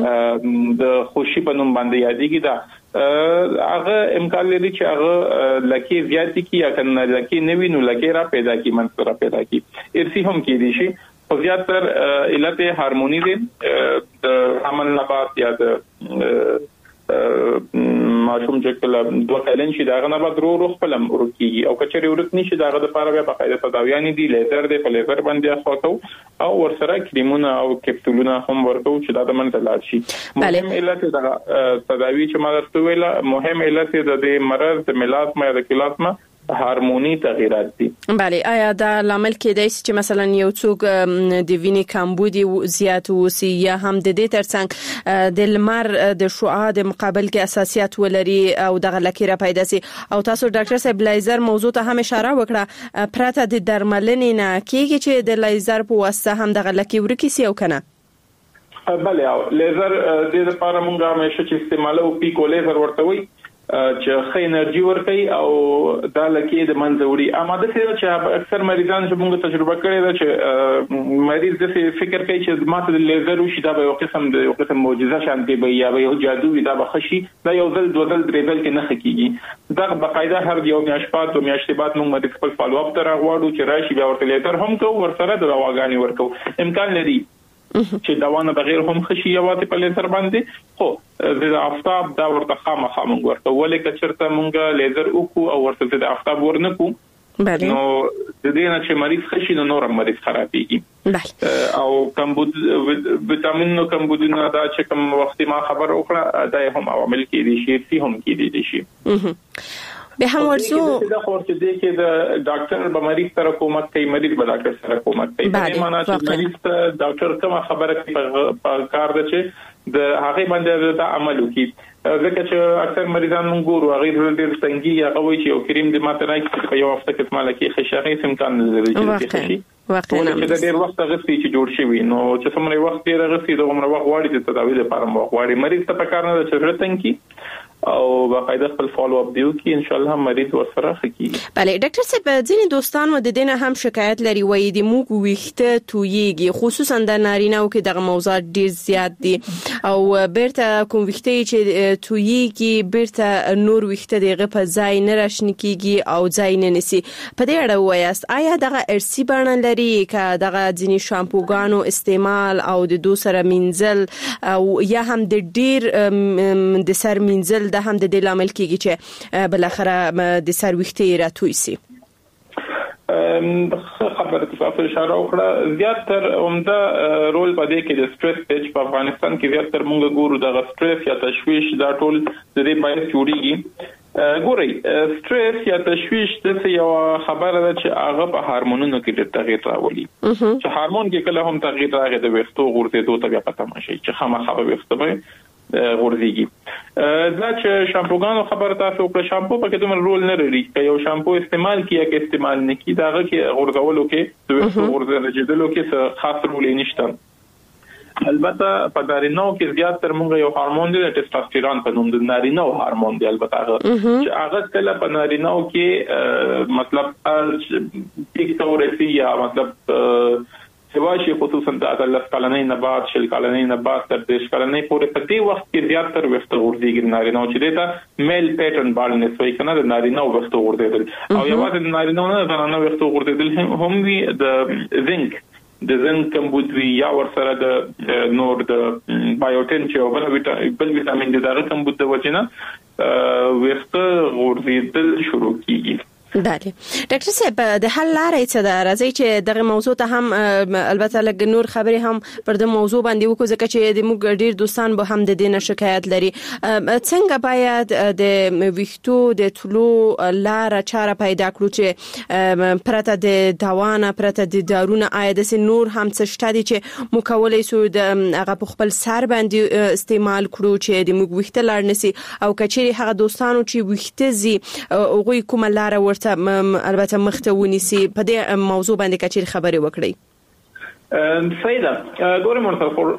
د خوشي په نوم باندې یادېږي دا هغه امکان لري چې هغه لکه زیات کی یا کنه لکه نوی نو لکه را پیدا کی منځ را پیدا کی ارسی هم کې دي شي او زیاتر علت هارمونی دي د حمل نبات یا د ماشوم چې کله دوه کلن شي داغه نه بعد رو رو خپلم ورکیږي او کچري ورک نشي داغه د لپاره بیا بقایده تداویان دي لیزر دی په لیزر باندې خاطو او ورسره کریمونه او کپسولونه هم ورکو چې دا د منځ لاړ شي. مهم علت د تداوی چې ما درته ویل مهم علت د مرض د میلازما یا د کلاسما هارمونی تغیرات دي. بله آیا دا لامل کېدای شي چې مثلا یو څوک د وینې کمبودي زیات وسی یا هم د دې ترڅنګ د لمر د شعاع د مقابل کې اساسيات ولري او دغه لکه را پیدا سي او تاسو ډاکټر صاحب لیزر موضوع ته هم اشاره وکړه پرته د درملنې نه کېږي چې د لیزر په واسطه هم دغه لکه ورکی سي او کنه. بله لیزر د لپاره موږ همیشه چې استعمالو پیکو لیزر ورته وي چې ښه انرژي ورکړي او دا لکه د منځوري اماده سره چې اکثر مریضان چې موږ تجربه کړې ده چې مریض د فکر کوي چې ماته د لیزر وشي دا به یو قسم د یو قسم معجزه شانتي به یا یو جادو وي دا به خشي دا یو ځل دوه ځل درې ځل کې نه حقيقي دا بقایده هر یو میاشت او میاشتې بعد موږ مریض خپل فالو اپ تر غواړو چې راشي بیا ورته لیزر هم کوو ورسره د دواګانې ورکو امکان لري چې داونه بغیر هم خشي یواته په لیزر باندې خو د افتاب دا ورته خامخا موږ ورته ولې کچرته موږ لیزر وکړو او ورته د افتاب ورنکو نو د دې نه چې مریض خشي نو نور مریض خرابېږي او کمبود وټامین نو کمبودونه دا چې کوم وخت ما خبر وکړه دا هم عوامل کې دي شي سي هم کې دي شي به هم ورزو دا خورته دي چې د ډاکټر به مریض سره کومک کوي مریض به ډاکټر سره کومک کوي په معنا چې مریض ته ډاکټر کومه خبره کوي په کار ده چې د هغه باندې د عمل وکړي ځکه چې اکثر مریضان موږ ګورو هغه ډېر څنګه یا قوي چې یو کریم د ماته راځي په یو هفته کې مال کې خشاخي امکان لري چې شي واقعا چې ډېر وخت غوښتي چې جوړ شي نو چې څومره وخت ډېر غوښتي د عمر وخت واړي چې تداوی لپاره وخت واړي مریض ته په کار نه چې رتن کی او باقاعده خپل فالو اپ دیو کې ان شاء الله مریض ورسره خکېږي. بله ډاکټر صاحب ځینې دوستان مو د دې هم شکایت لري وایي د موږ ویښته تویږي خصوصا د نارینه‌و کې دغه موضوعات ډیر زیات دي او بیرته کوم ویښته چې تویږي بیرته نور ویښته دغه په ځای نه راشنه کیږي او ځای نه نسی. په دې اړه وایاست آیا دغه ارسی بڼه لري که دغه ځینې شامپوګانو استعمال او د دو سره منزل او یا هم د ډیر د سر منزل د هم د دې لامل کیږي چې بل اخره د سر ویښته راتوي سي. ام خبره تاسو اشاره وکړه زیات تر عمده رول پدې کې د سټرس چې په افغانستان کې زیات تر موږ ګورو د سټرس یا تشویش دا ټول د دې باعث جوړیږي. ګورئ سټرس یا تشویش د یو خبره ده چې هغه په هورمونونو کې د تغییر راولي چې هورمون کې کله هم تغییر راغی د ویښتو غورځېدو ته بیا پته ماشي چې خامخا ویښته به غورځيږي. دا چې شامپوګانو خبره تاسو وکړه شامپو په کې دومره رول نه لري چې یو شامپو استعمال کیه کې استعمال نه کی داغه کې غورځولو کې د ویښتو غورځېدلو کې خاص رول نشته. البته په نارینه‌و کې زیات تر موږ یو هورمون دی ټستوستيرون په نوم د نارینه‌و هورمون دی. البته هغه چې هغه کله په نارینه‌و کې مطلب پیک تورسي یا مطلب سواشي خصوصا د اتلس کلنۍ نه بعد شل کلنۍ نه بعد تر دېرش کلنۍ پورې په دې وخت کې زیات تر وخت غورځيږي نارینه‌و چې دا میل پیټرن بالنس وایي کنه د نارینه‌و وخت غورځېدل او یوازې د نارینه‌و نه د زنانو وخت غورځېدل هم وي د زنک د زنک کمبود وی یا ورسره د نور د بایوټین چې بل بل ویټامین دی دا کمبود د وجنه وخت غورځېدل شروع کیږي. بله ډاکټر صاحب د حل لارې څه ده راځي چې دغه موضوع ته هم البته لږ نور خبرې هم پر د موضوع باندې وکړو ځکه چې د موږ ډیر دوستان به هم د دې نه شکایت لري. څنګه باید د ویښتو د تلو لار چاره پیدا کړو چې پرته د دوانه پرته د دارونه آیا د نور هم څه شته دي چې مو کولای سو د هغه په خپل سر باندې استعمال کړو چې د موږ ویښته لار نسی او کچېری هغه دوستانو چې ویښته زی هغه کومه لار ورته البته مخته ونیسي په دې موضوع باندې کچېر خبرې وکړي. سیدا ګورم مرتفور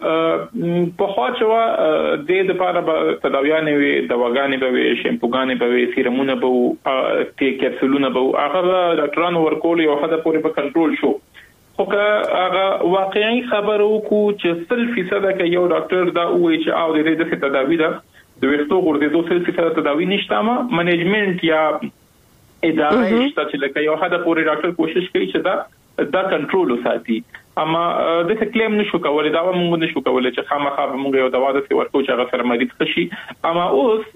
په خواچوا د لپاره به تداویانې وي دواګانې به وي شیمپوګانې به وي سیرمونه به او ټي کپسولونه به هغه ډاکټرانو ورکول یو حد پورې په کنټرول شو. خو که هغه واقعي خبرو کو چې سل فیصد کې یو ډاکټر دا وایي چې او د دې د تداوی ده د ویښتو غورځېدو سل فیصد تداوی نشته ما منیجمنت یا اداره شته چې لکه یو حد پورې ډاکټر کوشش کوي چې دا دا کنټرول وساتي اما د کلیم نشو کولای دا موږ نشو کولای چې خامخا موږ یو دوا د څور کو چې هغه سره مریض شي. اما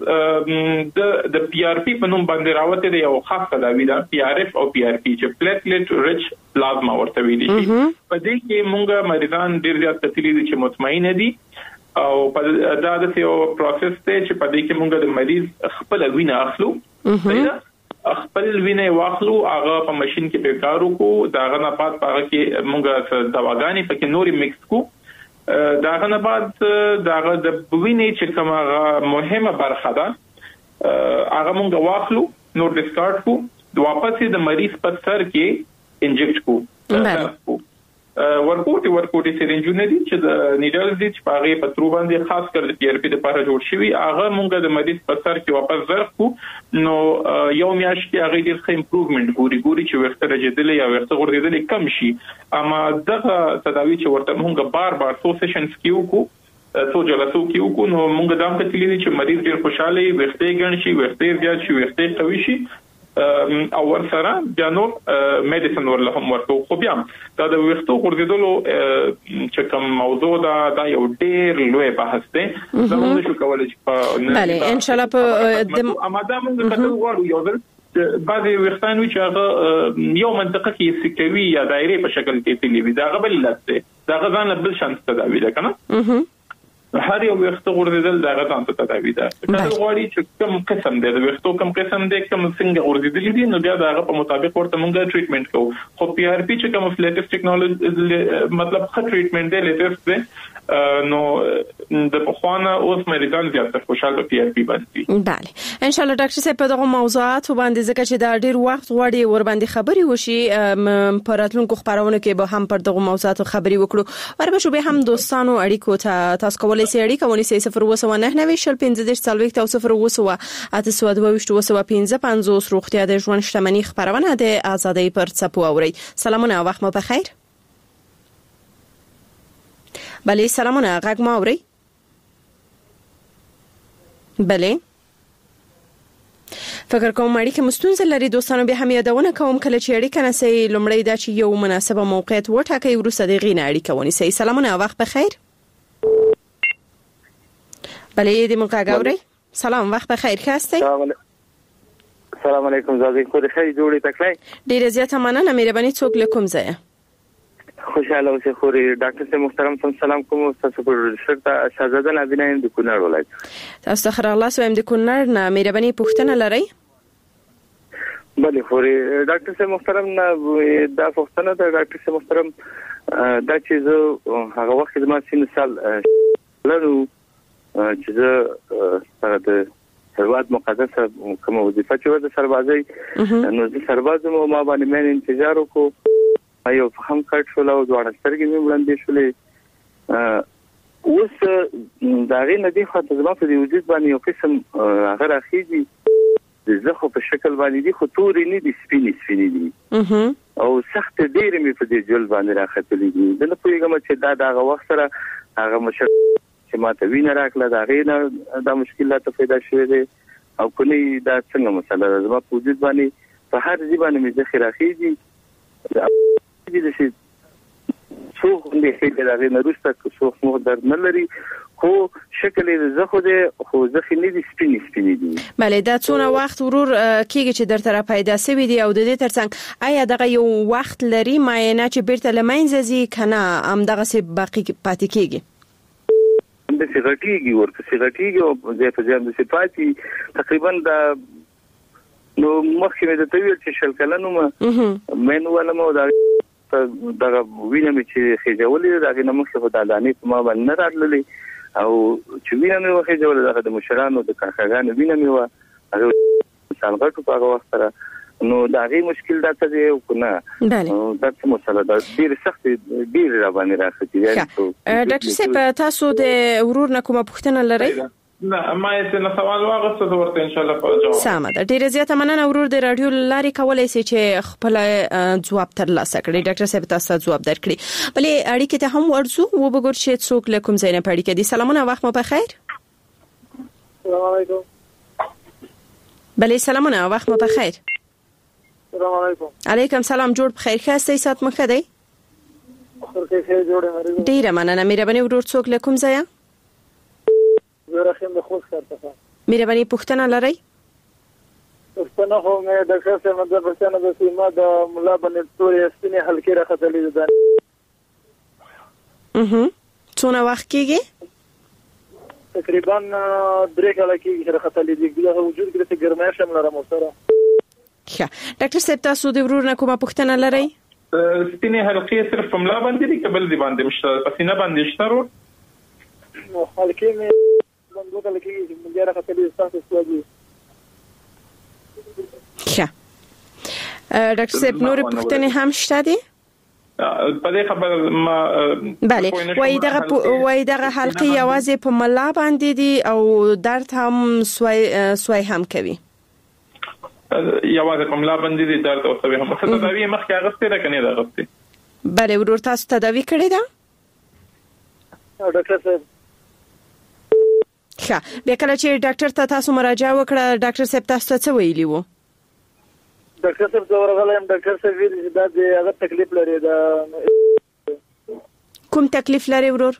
اوس د د پی آر پی په نوم باندې راوته دی یو خاص تداوی ده پی آر اف او پی آر پی چې پلیټلیټ ریچ پلازما ورته ویل شي. په دې کې موږ مریضان ډیر زیات تفصیلي دي چې مطمئن دي او په دا د یو پروسس ته چې په دې کې موږ د مریض خپل وینه اخلو خپل وینه واخلو هغه په ماشين کې به کار وکړو داغه نه بعد هغه کې موږ دواګانې پکې نوري مکس کو داغه نه بعد داغه د وینې چې کومه مهمه برخه ده هغه موږ واخلو نور ډیسکارډ کو واپس د مریض په سر کې انجکټ کو ورکوټي ورکوټي سرنجونه دي چې د نیډل دي چې پاره په ترو باندې خاص کر د پی آر پی لپاره جوړ شوی هغه مونږ د مریض په سر کې واپس ضرب کو نو یو میاشت کې هغه ډیر ښه امپروومنت ګوري ګوري چې وخت راځي یا وخت غوړېدل کم شي. اما دغه تداوی چې ورته مونږ بار بار سو سیشنز کیو کو څو جلسو کیو کو نو مونږ دام کتلی چې مریض ډیر خوشاله وي وخت ګڼ شي وخت زیات شي وخت قوي شي او ورسره بیا نو میډیسن ورله هم ورکو. خو بیا دا د ویښتو غورځېدلو چې کوم موضوع دا دا یو ډېر لوی بحث دی دا موږ شو کولای چې بله ان شاء الله په اماده موږ کتل غواړو یو ځل بعضي ویښتان چې هغه یو منطقه کې سکوي یا دایره په شکل کې تللی وي دا غبل لته دا غزان بل شانس تداوی ده کنه هر یو وخت غورځیدل دا غتان ته تداوی ده کله غواړي چې کوم قسم دی د وختو کوم قسم دی کوم څنګه غورځیدل دي نو بیا دا په مطابق ورته مونږه ټریټمنټ کوو. خو پی آر پی چې کوم فلیټس ټیکنالوژي مطلب ښه ټریټمنټ دی لیټسټ دی نو د پخوانه اوس مریضان زیات خوشاله پی آر پی باندې. بله ان شاء الله ډاکټر صاحب په دغه موضوعات باندې ځکه چې دا ډیر وخت غواړي ور باندې خبري وشي په راتلونکو خبرونه کې به هم پر دغه موضوعات خبري وکړو وربه شو به هم دوستانو اړیکو ته تاسو کولای پالیسي اړیکه ونیسي صفر اووه سوه نهه نوي شل پنځه دېرش څلوېښت او صفر اووه سوه اته سوه دوه ویشت اووه سوه پنځه پنځوس روغتیا د ژوند شتمنۍ خپرونه د ازادۍ پر څپو اوري. سلامونه وخت مو بخیر. بله سلامونه غږ مو اوري. بله فکر کوم اړیکه مستونزه لري دوستانو. به هم یادونه کوم کله چې اړیکه نسي لومړی دا چې یو مناسبه موقعیت وټاکئ وروسته د غینه اړیکه ونیسئ. سلامونه وخت بخیر. بله دې موږ غاوري. سلام وخت بخیر خاستئ. سلام علیکم زازي خو د خیر جوړې تکلای ډیره زیاته مننه. مهرباني څوک لکم زه خوشاله اوسه خوري. ډاکټر صاحب محترم تم سلام کوم. تاسو پر شرطه شاهزاده نابینا د کونړ ولایت. تاسو خیر الله سویم د کونړ نه مهرباني پوښتنه لرئ؟ بله خوري ډاکټر صاحب محترم نه دا پوښتنه ده ډاکټر صاحب محترم دا چې زه هغه وخت د ما سین سال لرو چې زه سره د سرباز مقدسه کوم وظیفه چې د سربازي نو د سرباز مو ما باندې مې انتظار وکړ. ایو فهم کټ شو له دوه سترګې مې وړاندې شولې. اوس دا غي ندی خاطر زما په وجود باندې یو قسم هغه راخیږي د زخه په شکل باندې دي خو تورې نه دي سپینې سپینې دي او سخت ډېر مې په دې جل باندې راختلې دي. د نه پوهیږم چې دا دغه وخت سره هغه مشکل چې ماته وینه راکله دا غي نه دا مشکلات پیدا شوې دي او کله دا څنګه مسله ده زما په وجود باندې په هر ځای باندې مې ځخه راخیږي. دې شي څو دې چې دا غي نه روسته څو مو در نه لري خو شکل یې زخه دې خو زخه نه دي سپینې سپینې دي. بله دا څونه وخت ورور کېږي چې درته پیدا شوی دی او د دې ترڅنګ آیا دغه یو وخت لري معاینه چې بیرته لمنځه ځي کنه ام دغه سي باقي پاتې کېږي؟ د سیغټیږي ورته سیغټیږي او زه په ځان د صفاتي تقریبا دا نو مخکې د تویل چې شل کلنو ما مې نو ولا مو دا دغه وینه مې چې خېجولې دغه نه مخکې خدای په ما باندې نه راتللې او چې وینه مې وخېجولې دغه د مشرانو د کارخانو وینه مې و هغه سالغټو په هغه وخت سره نو دا غي مشکل دا څه دی او کنه دا څه مسله ده ډیر سخت ډیر را باندې راځي. ډاکټر صاحب تاسو د ورور نه کومه پوښتنه لرئ؟ نه ما یې نه سوال واغسته ورته ان شاء الله په جواب. سمه ده ډیره زیاته مننه ورور د رادیو لاري کولای شي چې خپل جواب ترلاسه کړي. ډاکټر صاحب تاسو جواب درکړي. بلې اړیکه ته هم ورزو و بګور چې څوک لکم زینب اړیکه دي. سلامونه وخت مو بخیر. السلام علیکم. بلې سلامونه وخت مو بخیر. السلام علیکم. علیکم سلام جوړ بخیر خاصه سات مخه دی. خیر جوړه مری. ډیره مننه مهرباني ورور څوک لکم زیا؟ زرخم د خوښ کارته. مهرباني پوښتنه لرئ؟ پوښتنه خو مې د ښه مده پوښتنه د سیمه د ملا باندې تورې سپینې حلقې راختلې ده. اها څونه وخت کېږي؟ تقریبا درې کاله کېږي راختلې دي. د وجود کې څه ګرمایش هم لرم سره. ښه ډاکټر صاحب تاسو د ورور نه کومه پوښتنه لرئ؟ سپینې حلقې صرف په ملا باندې دي کبل دي باندې مشته پسینه باندې شترو نو حلقې مې باندې کله کې مې راختلې تاسو سوځي. ښه ډاکټر صاحب نور پوښتنې هم شته دي؟ په دې خبر ما بله وای دغه وای دغه حلقې یوازې په ملا باندې دي او درد هم سوای سوای هم کوي. یوازې په ملا باندې دي درد او سوي هم. څه تداوی مخکې اغستې ده کني ده اغستې؟ بله ورور تاسو تداوی کړی ده؟ ډاکټر صاحب ښه بیا کله چې ډاکټر ته تاسو مراجعه وکړه ډاکټر صاحب تاسو څه ویلي وو؟ ډاکټر صاحب زه ورغلم ډاکټر صاحب ویل چې دا د هغه تکلیف لري. دا کوم تکلیف لري ورور؟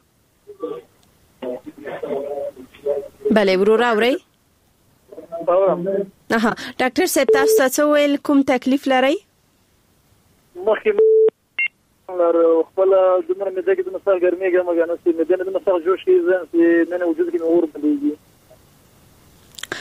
بله ورور اورئ؟ اورم. اها ډاکټر صاحب تاسو څه ویل کوم تکلیف لري؟ مخکې لر خپل دمر مې دغه د مثال ګرمي ګرمه غنه چې مې د مثال جوش کې ځن چې نن وجود کې نور بلیږي. ښه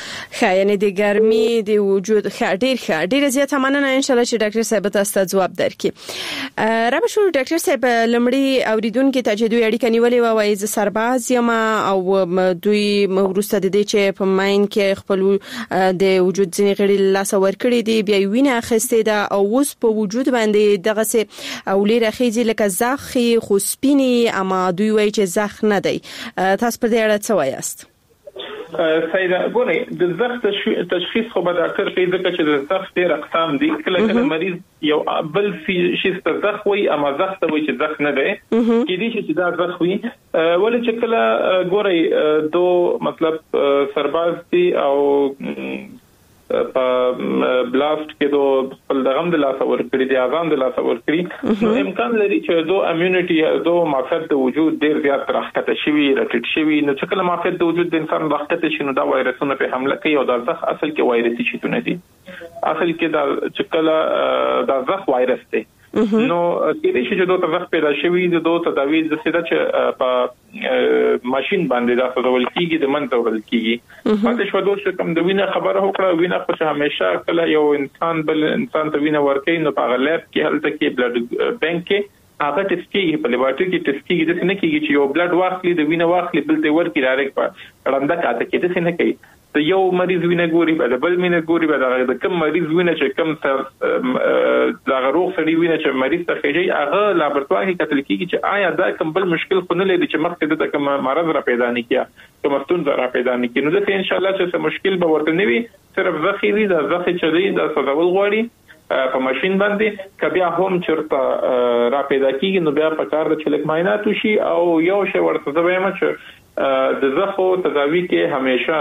ښه یعنی د ګرمي د وجود ښه ډیر ښه ډیر زیاته مننه ان شاء الله چې ډاکټر صاحب تاسو جواب درکړي. را به شو ډاکټر صاحب لمړی اوریدونکو ته چې دوی اړیکه نیولې وای ز سرباز یم او دوی ورسته د دې چې په ماین کې خپل د وجود ځینې غړي لاس ورکړي دي بیا وینه اخیستې ده او اوس په وجود باندې دغه څه اولې راخیږي لکه زخخي خو سپینی اما دوی وای چې زخ نه دی. تاسو په دې اړه څه وایاست؟ سیدا ګوري د زخ تشخیص خو به ډاکټر کوي ځکه چې د زخ ډېر اقسام دي. کله کله مریض یو بل شي ست زخ وي اما زخ ته وي چې زخ نه دی کې دي چې دا زخ وي ولې چې کله ګوري دو مطلب سرباز دي او په بلاسټ کې دوه خپل دغم د لاس اور کړی دي اذان د لاس اور کړی نو امکان لري چې دوه امونټي دوه معافیت د وجود ډیر زیات راخته شوی رټټ شوی نو چې کله معافیت د وجود د انسان راخته شي نو دا وایرسونه په حمله کوي او دا ځخ اصل کې وایرسي شي نه دي اصل کې دا چې کله دا ځخ وایرس دی نو کې دې چې دوه ځخ پیدا شوی د دوه تداوی د سیده چې په ماشين باندې دا څول کیږي د من څول کیږي پاتې شو دوه چې کوم د وینه خبره وکړه وینه خو همیشه کله یو انسان بل انسان ته وینه ورکوي نو په غلاب کې هلته کې بلډ بانک کې هغه ټیسټ کیږي په لیبارټری کې ټیسټ کیږي د څه نه کیږي چې یو بلډ واخلي د وینه واخلي بل ته ورکړي ډایرکټ په رنده کاته کې د څه نه کوي ته یو مریض وینه ګوري به بل وینه ګوري به د کوم مریض وینه چې کوم دا روغ سړي وینه چې مریض ته خېږي هغه لابراتوار کې کتل کیږي چې آیا دا کوم بل مشکل خو نه لري چې مخکې د کوم مرض را پیدا نه کیه کوم ستونزه را پیدا نه کیه نو د ان شاء الله چې مشکل به ورته نه وي صرف زخی وي دا زخی چلی دا سوال غواړي په ماشين باندې کبیا هم چرته را پیدا کیږي نو بیا په کار د چلک معاینات وشي او یو شی ورته زویم چې د زخو تداوی کې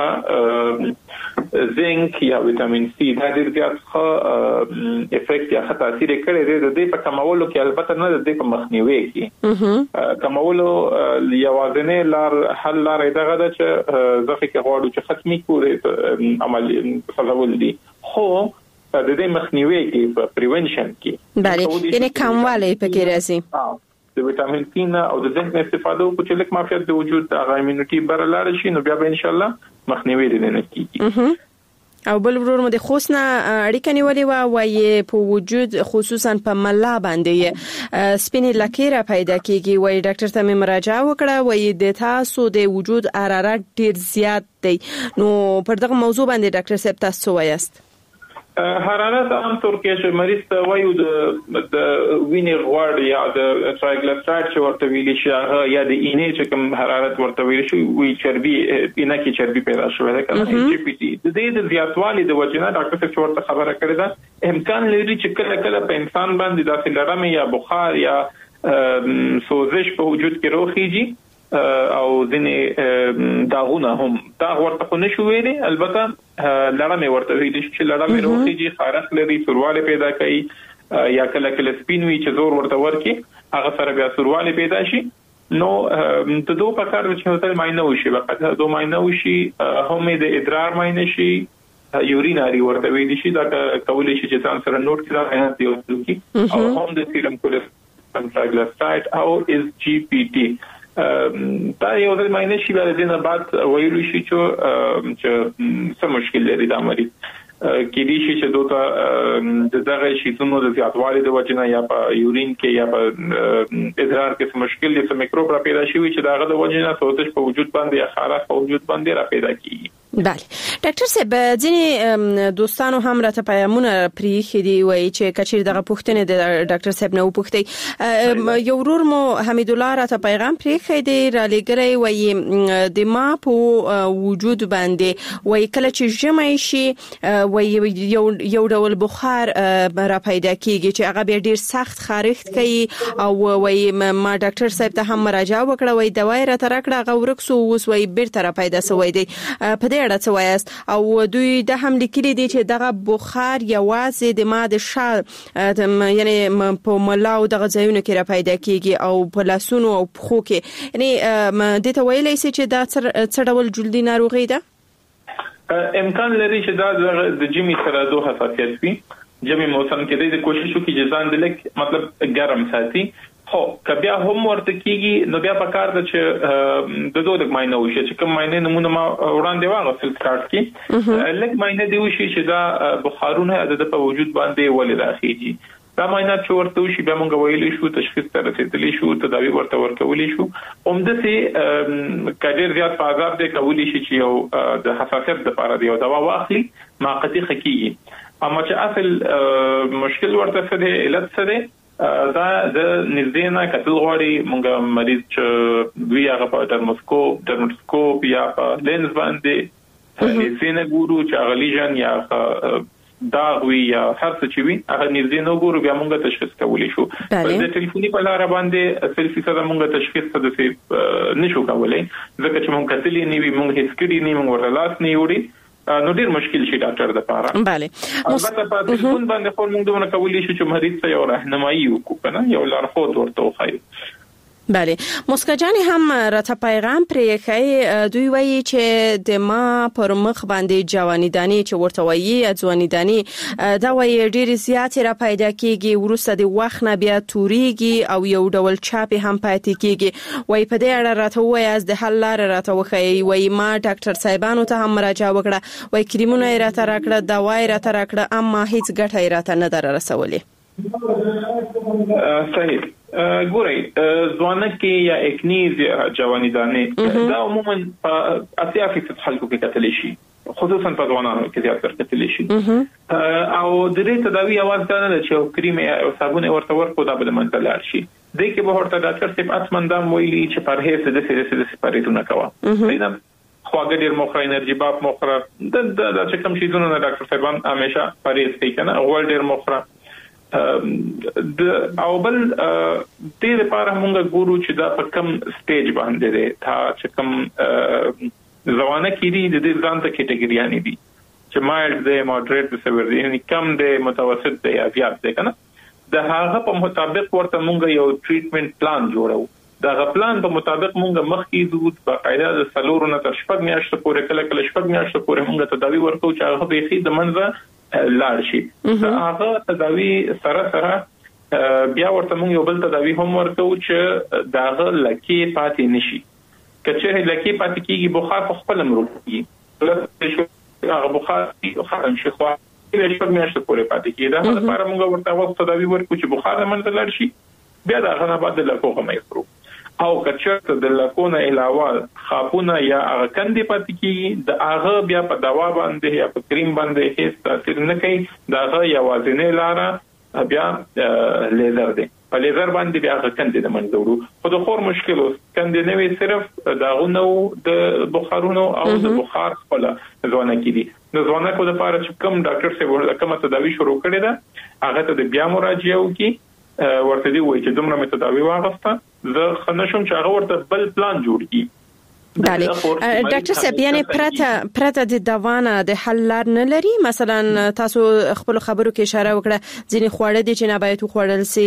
همیشه زنک یا وټامین سی دا ډېر زیات ښه افیکټ یا ښه تاثیر کوي د دې په کمولو کې البته نه د دې په مخنیوي کې کمولو یوازینی لار حل لار دغه د چې زخه کې غواړو چې ختمي کړي عمل فزول دي خو د دې مخنیوي کې په پریونشن کې بله یعنی کموالی پکې راځي د وټامین سی نه او د زنک استفاده وکړو چې لکه معافیت د وجود د ایمونټي بر لار شي نو بیا به ان شاء الله مخنیوي دي نه کیږي او بل ورور مده خوسنه اړیکه نیولې و وای په وجود خصوصا په ملا باندې سپینې لکیره پیدا کیږي وای ډاکټر ته مراجعه وکړه وای د تاسو د وجود حرارت ډیر زیات دی نو پر دغه موضوع باندې ډاکټر صاحب تاسو وایاست حرارت عام طور کې چې مریض ته وایو د د وینې غوړ یا د ټرایګلیسرایډ چې ورته ویل شي یا د اینې چې کوم حرارت ورته ویل شي وی چربي اینه کې چربي پیدا شوې ده کله جی پی ټي د دې د زیاتوالي د وجنه ډاکټر صاحب ورته خبره کړې ده امکان لري چې کله کله په انسان باندې داسې لړم یا بخار یا سوزش په وجود کې روخیږي او ځینې داغونه هم دا ورته خو نشو ویلي البته لړم ورته ویل شي چې لړم روخیږي خارخ لري سرواله پیدا کوي یا کله کله سپین وی چې زور ورته ورکی هغه سره بیا سرواله پیدا شي نو ته دوه په کار چې هوتل ماینه وشي وخت دوه ماینه وشي هم د ادرار ماینه شي یوریناري ورته ویل شي دا کولای شي چې ځان سره نوٹ کړه نه دی او هم د سیرم کولیسټرول ټرایګلیسرایډ او اس جی پی ټي دا یو ځل ماینه شي بیا د نه بعد ویلو شي چې چې څه مشکل لري دا مریض کې دي چې دوته د دغه شیزونو د زیاتوالي د وجنه یا په یورین کې یا په ادرار کې څه مشکل دي څه میکروب را پیدا شي چې دغه د وجنه سوزش په وجود باندې یا خارښ په وجود باندې را پیدا کیږي بله ډاکټر صاحب ځینې دوستانو هم راته پیغامونه پریخي دي وایي چې کچیر دغه پوښتنه د ډاکټر صاحب نه وپوښتي یو ورور مو حمید الله راته پیغام پریخي دی را لګري وایي د ما په وجود باندې وایي کله چې ژمی شي وایي یو یو ډول بخار را پیدا کیږي چې هغه بیا ډیر سخت خارښت کوي او وایي ما ډاکټر صاحب ته هم مراجعه وکړه وایي دوايي راته راکړه هغه ورکسو اوس وایي بیرته را پیدا شوی دی په اړه څه وایاست او دوی د هم لیکلي دي چې دغه بخار یوازې د ما د شا یعنی په ملا او دغه ځایونو کې را پیدا کیږي او په لاسونو او پښو کې یعنی د ته ویلای شي چې دا څه ډول جلدي ناروغي ده امکان لري چې دا د جمی سره دوه حساسیت وي جمی موسم کې د کوشش وکړي چې ځان د لک مطلب ګرم ساتي خو کبیا هم ورته کیږي نو بیا په کار د چې د دوه د ماینه وشي چې کوم ماینه نمونه ما وړاندې واغسل سٹارټ کی لکه ماینه دی وشي چې دا بخارونه د په وجود باندې ولې راخیږي دا ماینه چې ورته وشي بیا موږ ویلې شو تشخیص ته رسیدلی شو تداوی ورته ورکولې شو اومدسي کډیر زیات په عذاب دی کولی شي چې یو د حساسیت لپاره دی او دوا واخلي ماقتی خکیږي اما چې اصل مشکل ورته څه دی علت څه دی دا د نږدې نه کتل غواړي موږ مریض چې دوی هغه په ډرموسکوپ ډرموسکوپ یا په لینز باندې نږدې نه ګورو چې هغه لیژن یا دا وی یا هر څه چې وي هغه نږدې نو ګورو بیا موږ تشخیص کولی شو د ټلیفوني په لار باندې سلفي سره موږ تشخیص څه د نشو کولای ځکه چې موږ کتلې نیوي موږ هیڅ کړي نه موږ ورلاس نه وړي نو ډیر مشکل شي ډاکټر د پاره bale البته په ټلیفون باندې خو موږ دونه کولی شو چې مریض ته یو راهنمایي وکړو کنه یو لارښود ورته وخایو بله مسکجان هم راته پیغام پرې کوي دوی وایي چې د ما پر مخ باندې جوانیدانی چې ورته وایي ځوانیدانی دا وایي ډیر زیات را پیدا کیږي ورسته د وخت نه بیا توريږي او یو ډول چاپی هم پاتې کیږي وایي په دې اړه راته وایي از د حل لار راته وخی وایي ما ډاکټر صاحبانو ته هم مراجعه وکړه وایي کریمونه راته راکړه دواي راته راکړه اما هیڅ ګټه راته نه در رسولې صحیح ګورئ ځوانکه یا اکنیز یا جوانیدانه دا عموما په اتیا فیصد خلکو کې کتل شي خصوصا په ځوانانو کې زیات کتل شي او د دې تداوی اواز دا نه چې کریم او صابون ورته ورکو دا بل منځ لار شي د کې به ورته ډاکټر صاحب اتمندام ویلي چې پرهیز د سې د سپاریټونه کوه پیدا خواږه ډیر مخه انرژي باپ مخه د د چې کوم شي زونه ډاکټر صاحب همیشه پرهیز کوي کنه اول ډیر مخه د او بل د لپاره موږ ګورو چې دا په کم سټیج باندې دی تا چې کم ځوانه کې دي د دې ځان ته کټګوریانې دي چې مایلډ دی مودریټ دی سیویر دی یعنی کم دی متوسط دی یا زیات دی کنه د هغه په مطابق ورته موږ یو ټریټمنټ پلان جوړو دا غ پلان په مطابق موږ مخکې د باقاعده د سلورو نه تر شپږ میاشتې پورې کله کله شپږ میاشتې پورې موږ تداوی ورکو چې هغه به خې د منځه لاړ شي هغه تداوی سره سره بیا ورته موږ یو بل تداوی هم ورکو چې داغه لکې پاتې نشي کچې لکې پاتې کیږي بخار په خپل امروږي هغه بخار خارن شي خو د شپږ میاشتې پورې پاتې کیږي دا لپاره موږ ورته وخت تداوی ورکو چې بخار منځ لاړ شي بیا داغه نه بعد لکو هم یې او کچته د لکونه علاوه خاپونه یا هغه کندې پاتې کیږي د هغه بیا په دوا باندې یا په کریم باندې هیڅ تاثیر نه کوي داغه یوازینی لاره بیا لیزر دی په لیزر باندې بیا هغه کندې د منځورو خو د خور مشکل اوس کندې نه وي صرف داغونه د بخارونو او د بخار خپل ځوانه کیدي د ځوانه کو د لپاره چې کوم ډاکټر څه کومه تداوی شروع کړي ده هغه ته د بیا مراجعه وکي ورته دی وایي چې دومره متداوی واغسته زه خنشم چې هغه ورته بل پلان جوړ کړي بله ډاکټر صاحب یعنی پرته پرته د دوانه د حل لار نه لري مثلا تاسو خپل خبرو کې اشاره وکړه ځینې خواړه دي چې نه باید خوړل سي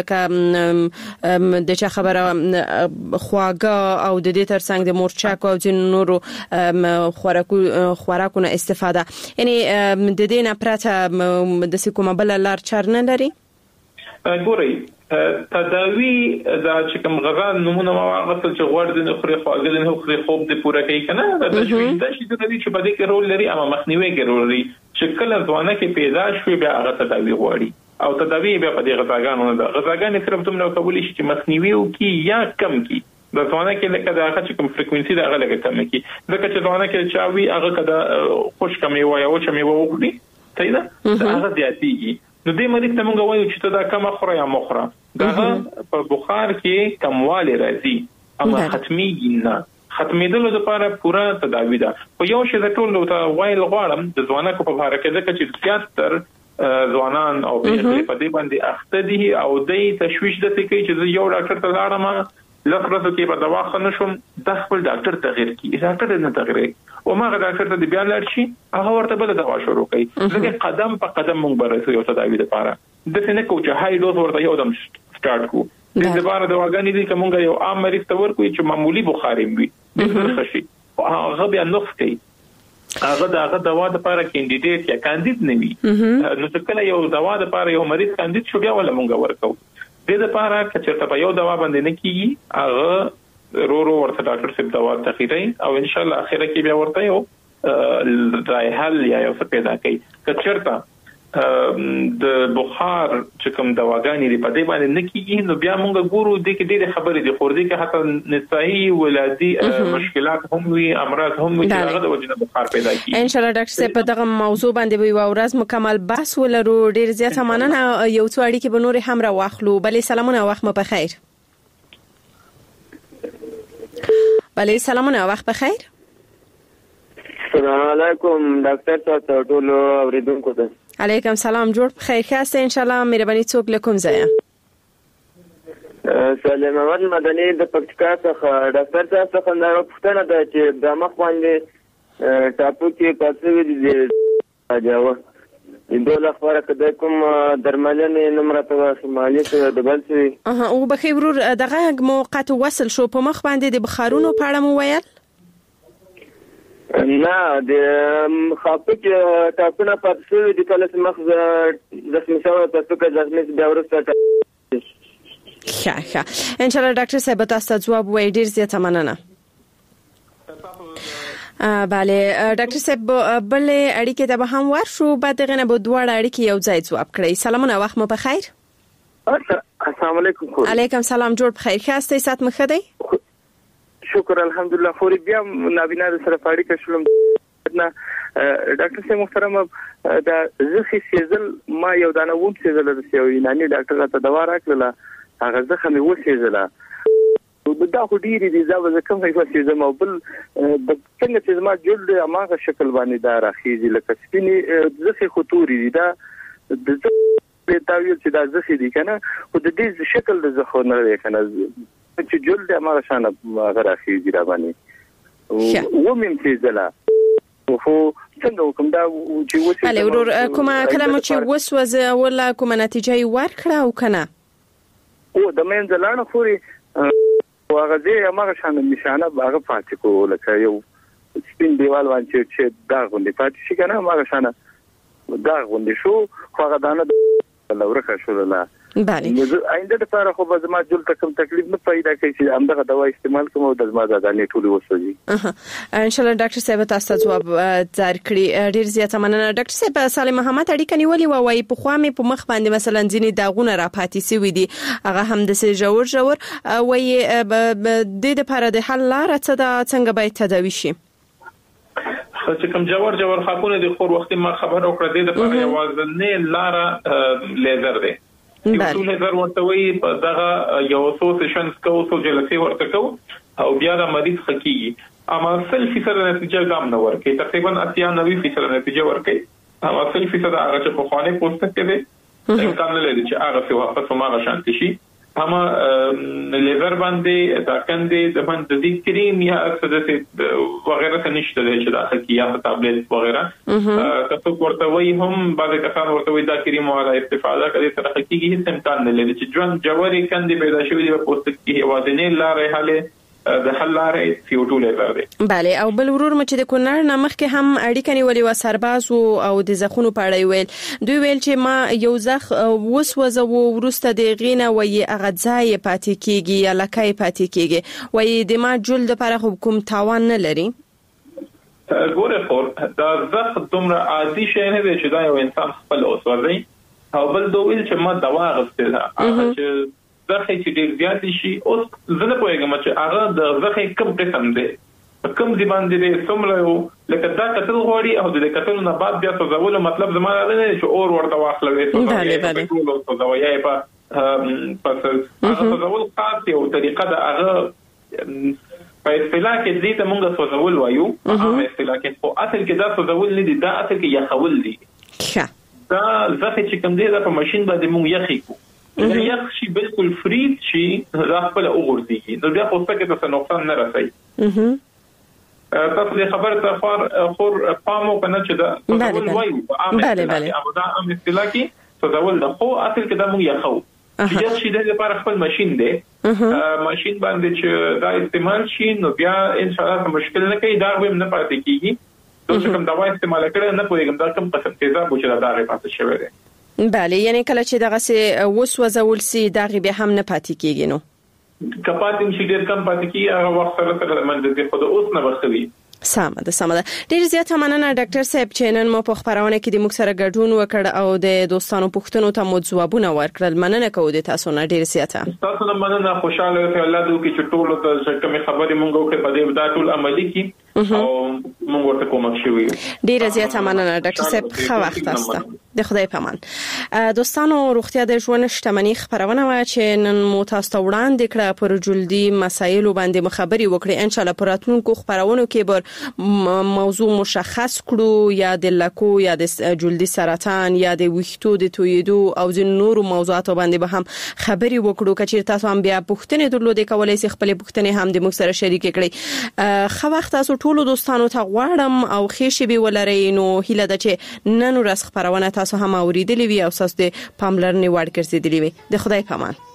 لکه د چا خبره خواږه او د دې ترڅنګ د مورچاک او ځینې نورو خوراکو خوراکونه استفاده یعنی د دې نه پرته د کومه بل لار چر نه لري ګورئ تداوی دا چې کوم غذا نمونه واغسل چې غوړ د نخري خواږه د نخري خوب د پوره کوي کنه دا تشویش د شي د دې چې په دې کې رول لري اما مخنیوي کې رول لري چې کله ځوانه کې پیدا شوي بیا هغه تداوی غوړي او تداوی بیا په دې غذاګانو نه غذاګان صرف دومره قبول شي چې مخنیوي او کې یا کم کی د ځوانه کې لکه دا چې کوم فریکوئنسي دا هغه لکه کم کی ځکه چې ځوانه کې چاوي هغه کده خوش کمی وای او چې مې وخوري ته دا هغه زیاتیږي نو دې مریض ته موږ وایو چې ته دا کم خورا یا مخوره دا په بخار کې کمواله راځي اما ختمي نه ختمېدل لپاره پورا تداوی ده په یو شی د ټولو ته وایل غواړم د ځوانه کو په باره کې ځکه چې زیاتره ځوانان او په دې باندې اخته دي او د تشویش د کوي چې یو ډاکټر ته لاړم لکه کې په دوا خنشم د خپل ډاکټر تغیر کی ډاکټر نه تغیر او ما غا ډاکټر ته بیا لاړ شي هغه ورته بل دوا شروع کوي ځکه قدم په قدم موږ برسو یو تداوی لپاره د څه نه کوچه هاي ډوز ورته یو دم سٹارټ کو د لپاره دواګانې دي کومه یو عام مریض ته ورکوي چې معمولی بخاري وي د خشي هغه بیا نقص کوي هغه دغه دوا لپاره کینډیډیټ یا کاندید نه وي نو څنګه یو دوا لپاره یو مریض کاندید شو بیا ولا موږ ورکو د لپاره چې په یو دوا باندې نه کیږي هغه رو رو ورته ډاکټر صاحب دوا تخیري او ان شاء الله اخره کې بیا ورته یو رای حل یا یو څه پیدا کوي کچرته د بخار چې کوم دواګانې په دې باندې نه کیږي نو بیا موږ ګورو د کې ډېر خبرې دي خور دي کې حتی نسایي ولادي مشکلات هم وي امراض هم وي چې هغه د وجنه بخار پیدا کیږي ان شاء الله ډاکټر صاحب په دغه موضوع باندې به یو ورځ مکمل بحث ولرو ډېر زیات مننه یو څو اړیکې به نور هم را واخلو بلې سلامونه وخت مو په خیر بلې سلامونه وخت په خیر السلام علیکم ډاکټر صاحب ټول اوریدونکو ته علیکم سلام جوړ په خیر خاصه ان شاء الله مهرباني څوک لکم زیا سلام محمد مدني د پکتیکا څخه ډاکټر صاحب څخه نو پوښتنه ده چې د مخ باندې ټاپو کې پاتې دي جاوا اندول خبره کده کوم درملنه نمرته شمالي ته د بل څه اها او بخیر ورور دغه موقت وصل شو په مخ باندې د بخارونو پاړه مو ویل نه د خاپک ټاپونه پاتې دي کله چې مخ د سمساوه تاسو کې ځمې بیا ورسته ښه ښه ان شاء الله ډاکټر صاحب تاسو ته جواب وایي ډیر زیاته مننه bale ډاکټر صاحب بل اړیکې ته به هم ورشو بعد غنه به دواړه اړیکې یو ځای جواب کړئ سلامونه وخت مو په خیر السلام علیکم علیکم سلام جوړ په خیر خاصه سات مخ دی شکر الحمدلله خوري بیا نابینا سره فاړی کښلم نه ډاکټر صاحب محترم دا زخه سیزل ما یو دانه ووم سیزل د یو یوناني ډاکټر ته دوا راکړه هغه زخه مې وسیزله دا خو ډیری دي دا به کوم څه سیزم او بل څنګه چې ما جلد اماغه شکل باندې دا راخیږي لکه سپینی زخه خطوري دي دا د زخه تاویل چې دا زخه دي کنه خو د دې شکل د زخه نه دی کنه چې جلد اماغه شانه راخیږي را باندې و مم سیزله خو څنګه کوم دا چې وڅ بله ورور کومه کلمه چې وسوسه ولا کومه نتیجه ورکړه او کنه او د مین زلانه خوري واغه دې اماغه شانه نشانه باغه پاتې کو لکه یو سپین دیوال باندې چې دا غوندي پاتې شي کنه اماغه شانه دا غوندي شو خو هغه دانه لورکه شو لا بله آینده لپاره خو به زما جل تکم تکلیف نه پیدا کوي چې همدغه دوا استعمال کوم او د زما د غنې ټولې وسوځي ان شاء الله ډاکټر صاحب تاسو ته جواب درکړي ډیر زیاته مننه ډاکټر صاحب سالم محمد اړیکه نیولې و وای په خوا مې په مخ باندې مثلا ځینې داغونه را پاتې سوي دي هغه هم د سې جوړ جوړ وای د لپاره د حل لار څه دا څنګه باید تداوي شي چې کوم جوړ جوړ خاپونه د خور وخت ما خبر او کړ د لپاره یوازې لار لیزر دی یو څو لیزر ورته وي په دغه یو څو سیشنز کو څو جلسې ورته کو او بیا د مریض حقيقي اما سل فیصد نتیجه ګام نه ورکي تقریبا اته نوي فیصد نتیجه ورکي اما سل فیصد هغه چې په خانه پوسټ کړي امکان نه لري چې هغه څه واپس ما شانت شي اما لیزر باندې دا کندې د باندې د کریم یا اکسده وغیرہ څه نشته چې دا حقيقي یا ټابلیټ وغیرہ تاسو ورته وي هم بعض کسان ورته وي دا کریم ولا استفاده کوي تر حقيقي هیڅ امکان نه لري چې ژوند جوړي کندې پیدا شوی دی په پوسټ کې هوازنه لارې حاله د حل لارې سی او ټو لیزر دی bale او بل ورور مچ د کونړ نامخ کې هم اړیکه نیولې و سرباز او د زخونو پاړی ویل دوی ویل چې ما یو زخ وسوسه و ورسته د غینه وې اغه ځای پاتې کیږي یا لکای پاتې کیږي وې د ما جلد لپاره کوم تاوان نه لري ګوره خور دا زخ دومره عادي شی نه دی چې دا یو انسان خپل اوسوځي او بل دوی چې ما دوا غوښتل هغه چې زخه چې ډیر زیات شي اوس زنه پوهیږم چې هغه د زخه کوم قسم دی کوم دی باندې څومره یو لکه دا کتل غوړي او د کتل نه بعد بیا څه زول مطلب زموږ نه دی چې اور ورته واخلوي څه ټول څه دوايي په پس هغه زول خاص یو طریقه د هغه په اصطلاح کې دې ته موږ څه زول وایو هغه اصطلاح کې خو اصل کې دا څه زول نه دی دا اصل کې یخول دی دا زخه چې کوم دی دا په ماشين باندې موږ یخي کو یخ شي بالکل فریز شي دا خپل اوغورځي نو بیا خو څه کې څه نقصان نه رسي تاسو د خبر ته خور خور پامو کنه چې دا څه وایي بله بله او دا ام اصطلاح کې څه ډول د خو اصل کې دا موږ یخو چې یخ شي د لپاره خپل ماشين دی ماشين باندې چې دا استعمال شي نو بیا ان شاء الله مشکل نه کوي دا هم نه پاتې کیږي نو چې کوم دوا استعمال کړي نه پوهیږم دا کوم قسم تیزاب چې دا غي پاتې شوی دی بله یعنی کله چې دغه سه وسوځول سي دغه به هم نه پاتې کیږي نو کپاتین چې ډېر کم پاتې کیږي هغه وخت سره تر منځ خو د اوس نه بخوي. سمه ده سمه ده. ډیر زیات مننه ډاکټر صاحب چې نن مو په خبرونه کې د موږ سره ګډون وکړ او د دوستانو پوښتنو ته مو ځوابونه ورکړل. مننه کوم د تاسو نه ډیر زیاته. تاسو نه مننه خوشاله یم الله دې کې چې ټول د کوم خبرې مونږ وکړو په دې دا ټول عملي کی او مونږ ورته کوم شوی. ډیر زیاته مننه ډاکټر صاحب خو وخت تاسو د خدای پامان. دوستانو روغتیا د ژوند شتمنۍ خبرونه و چې نن مو تاسو ته وړاندې کړه پر جلدی مسایل باندې مخابري وکړي. ان شاء الله پراتونکو خبرونو کې بر موضوع مشخص کړو یا د لکو یا د جلدی سرطان یا د ویښتو د تویدو او د نورو موضوعاتو باندې به هم خبري وکړو. کچیر تاسو هم بیا پوښتنې درلودې کولای شئ خپل پوښتنې هم د موږ سره شریک کړئ. خو وخت تاسو ټول دوستانو ته غواړم او خېشي به ولرئ نو هیله ده چې نن ورځ خبرونه تاسو هم اوریدلې وي او تاسو د پاملرنې وړ ګرځېدلې وي. د خدای پامان.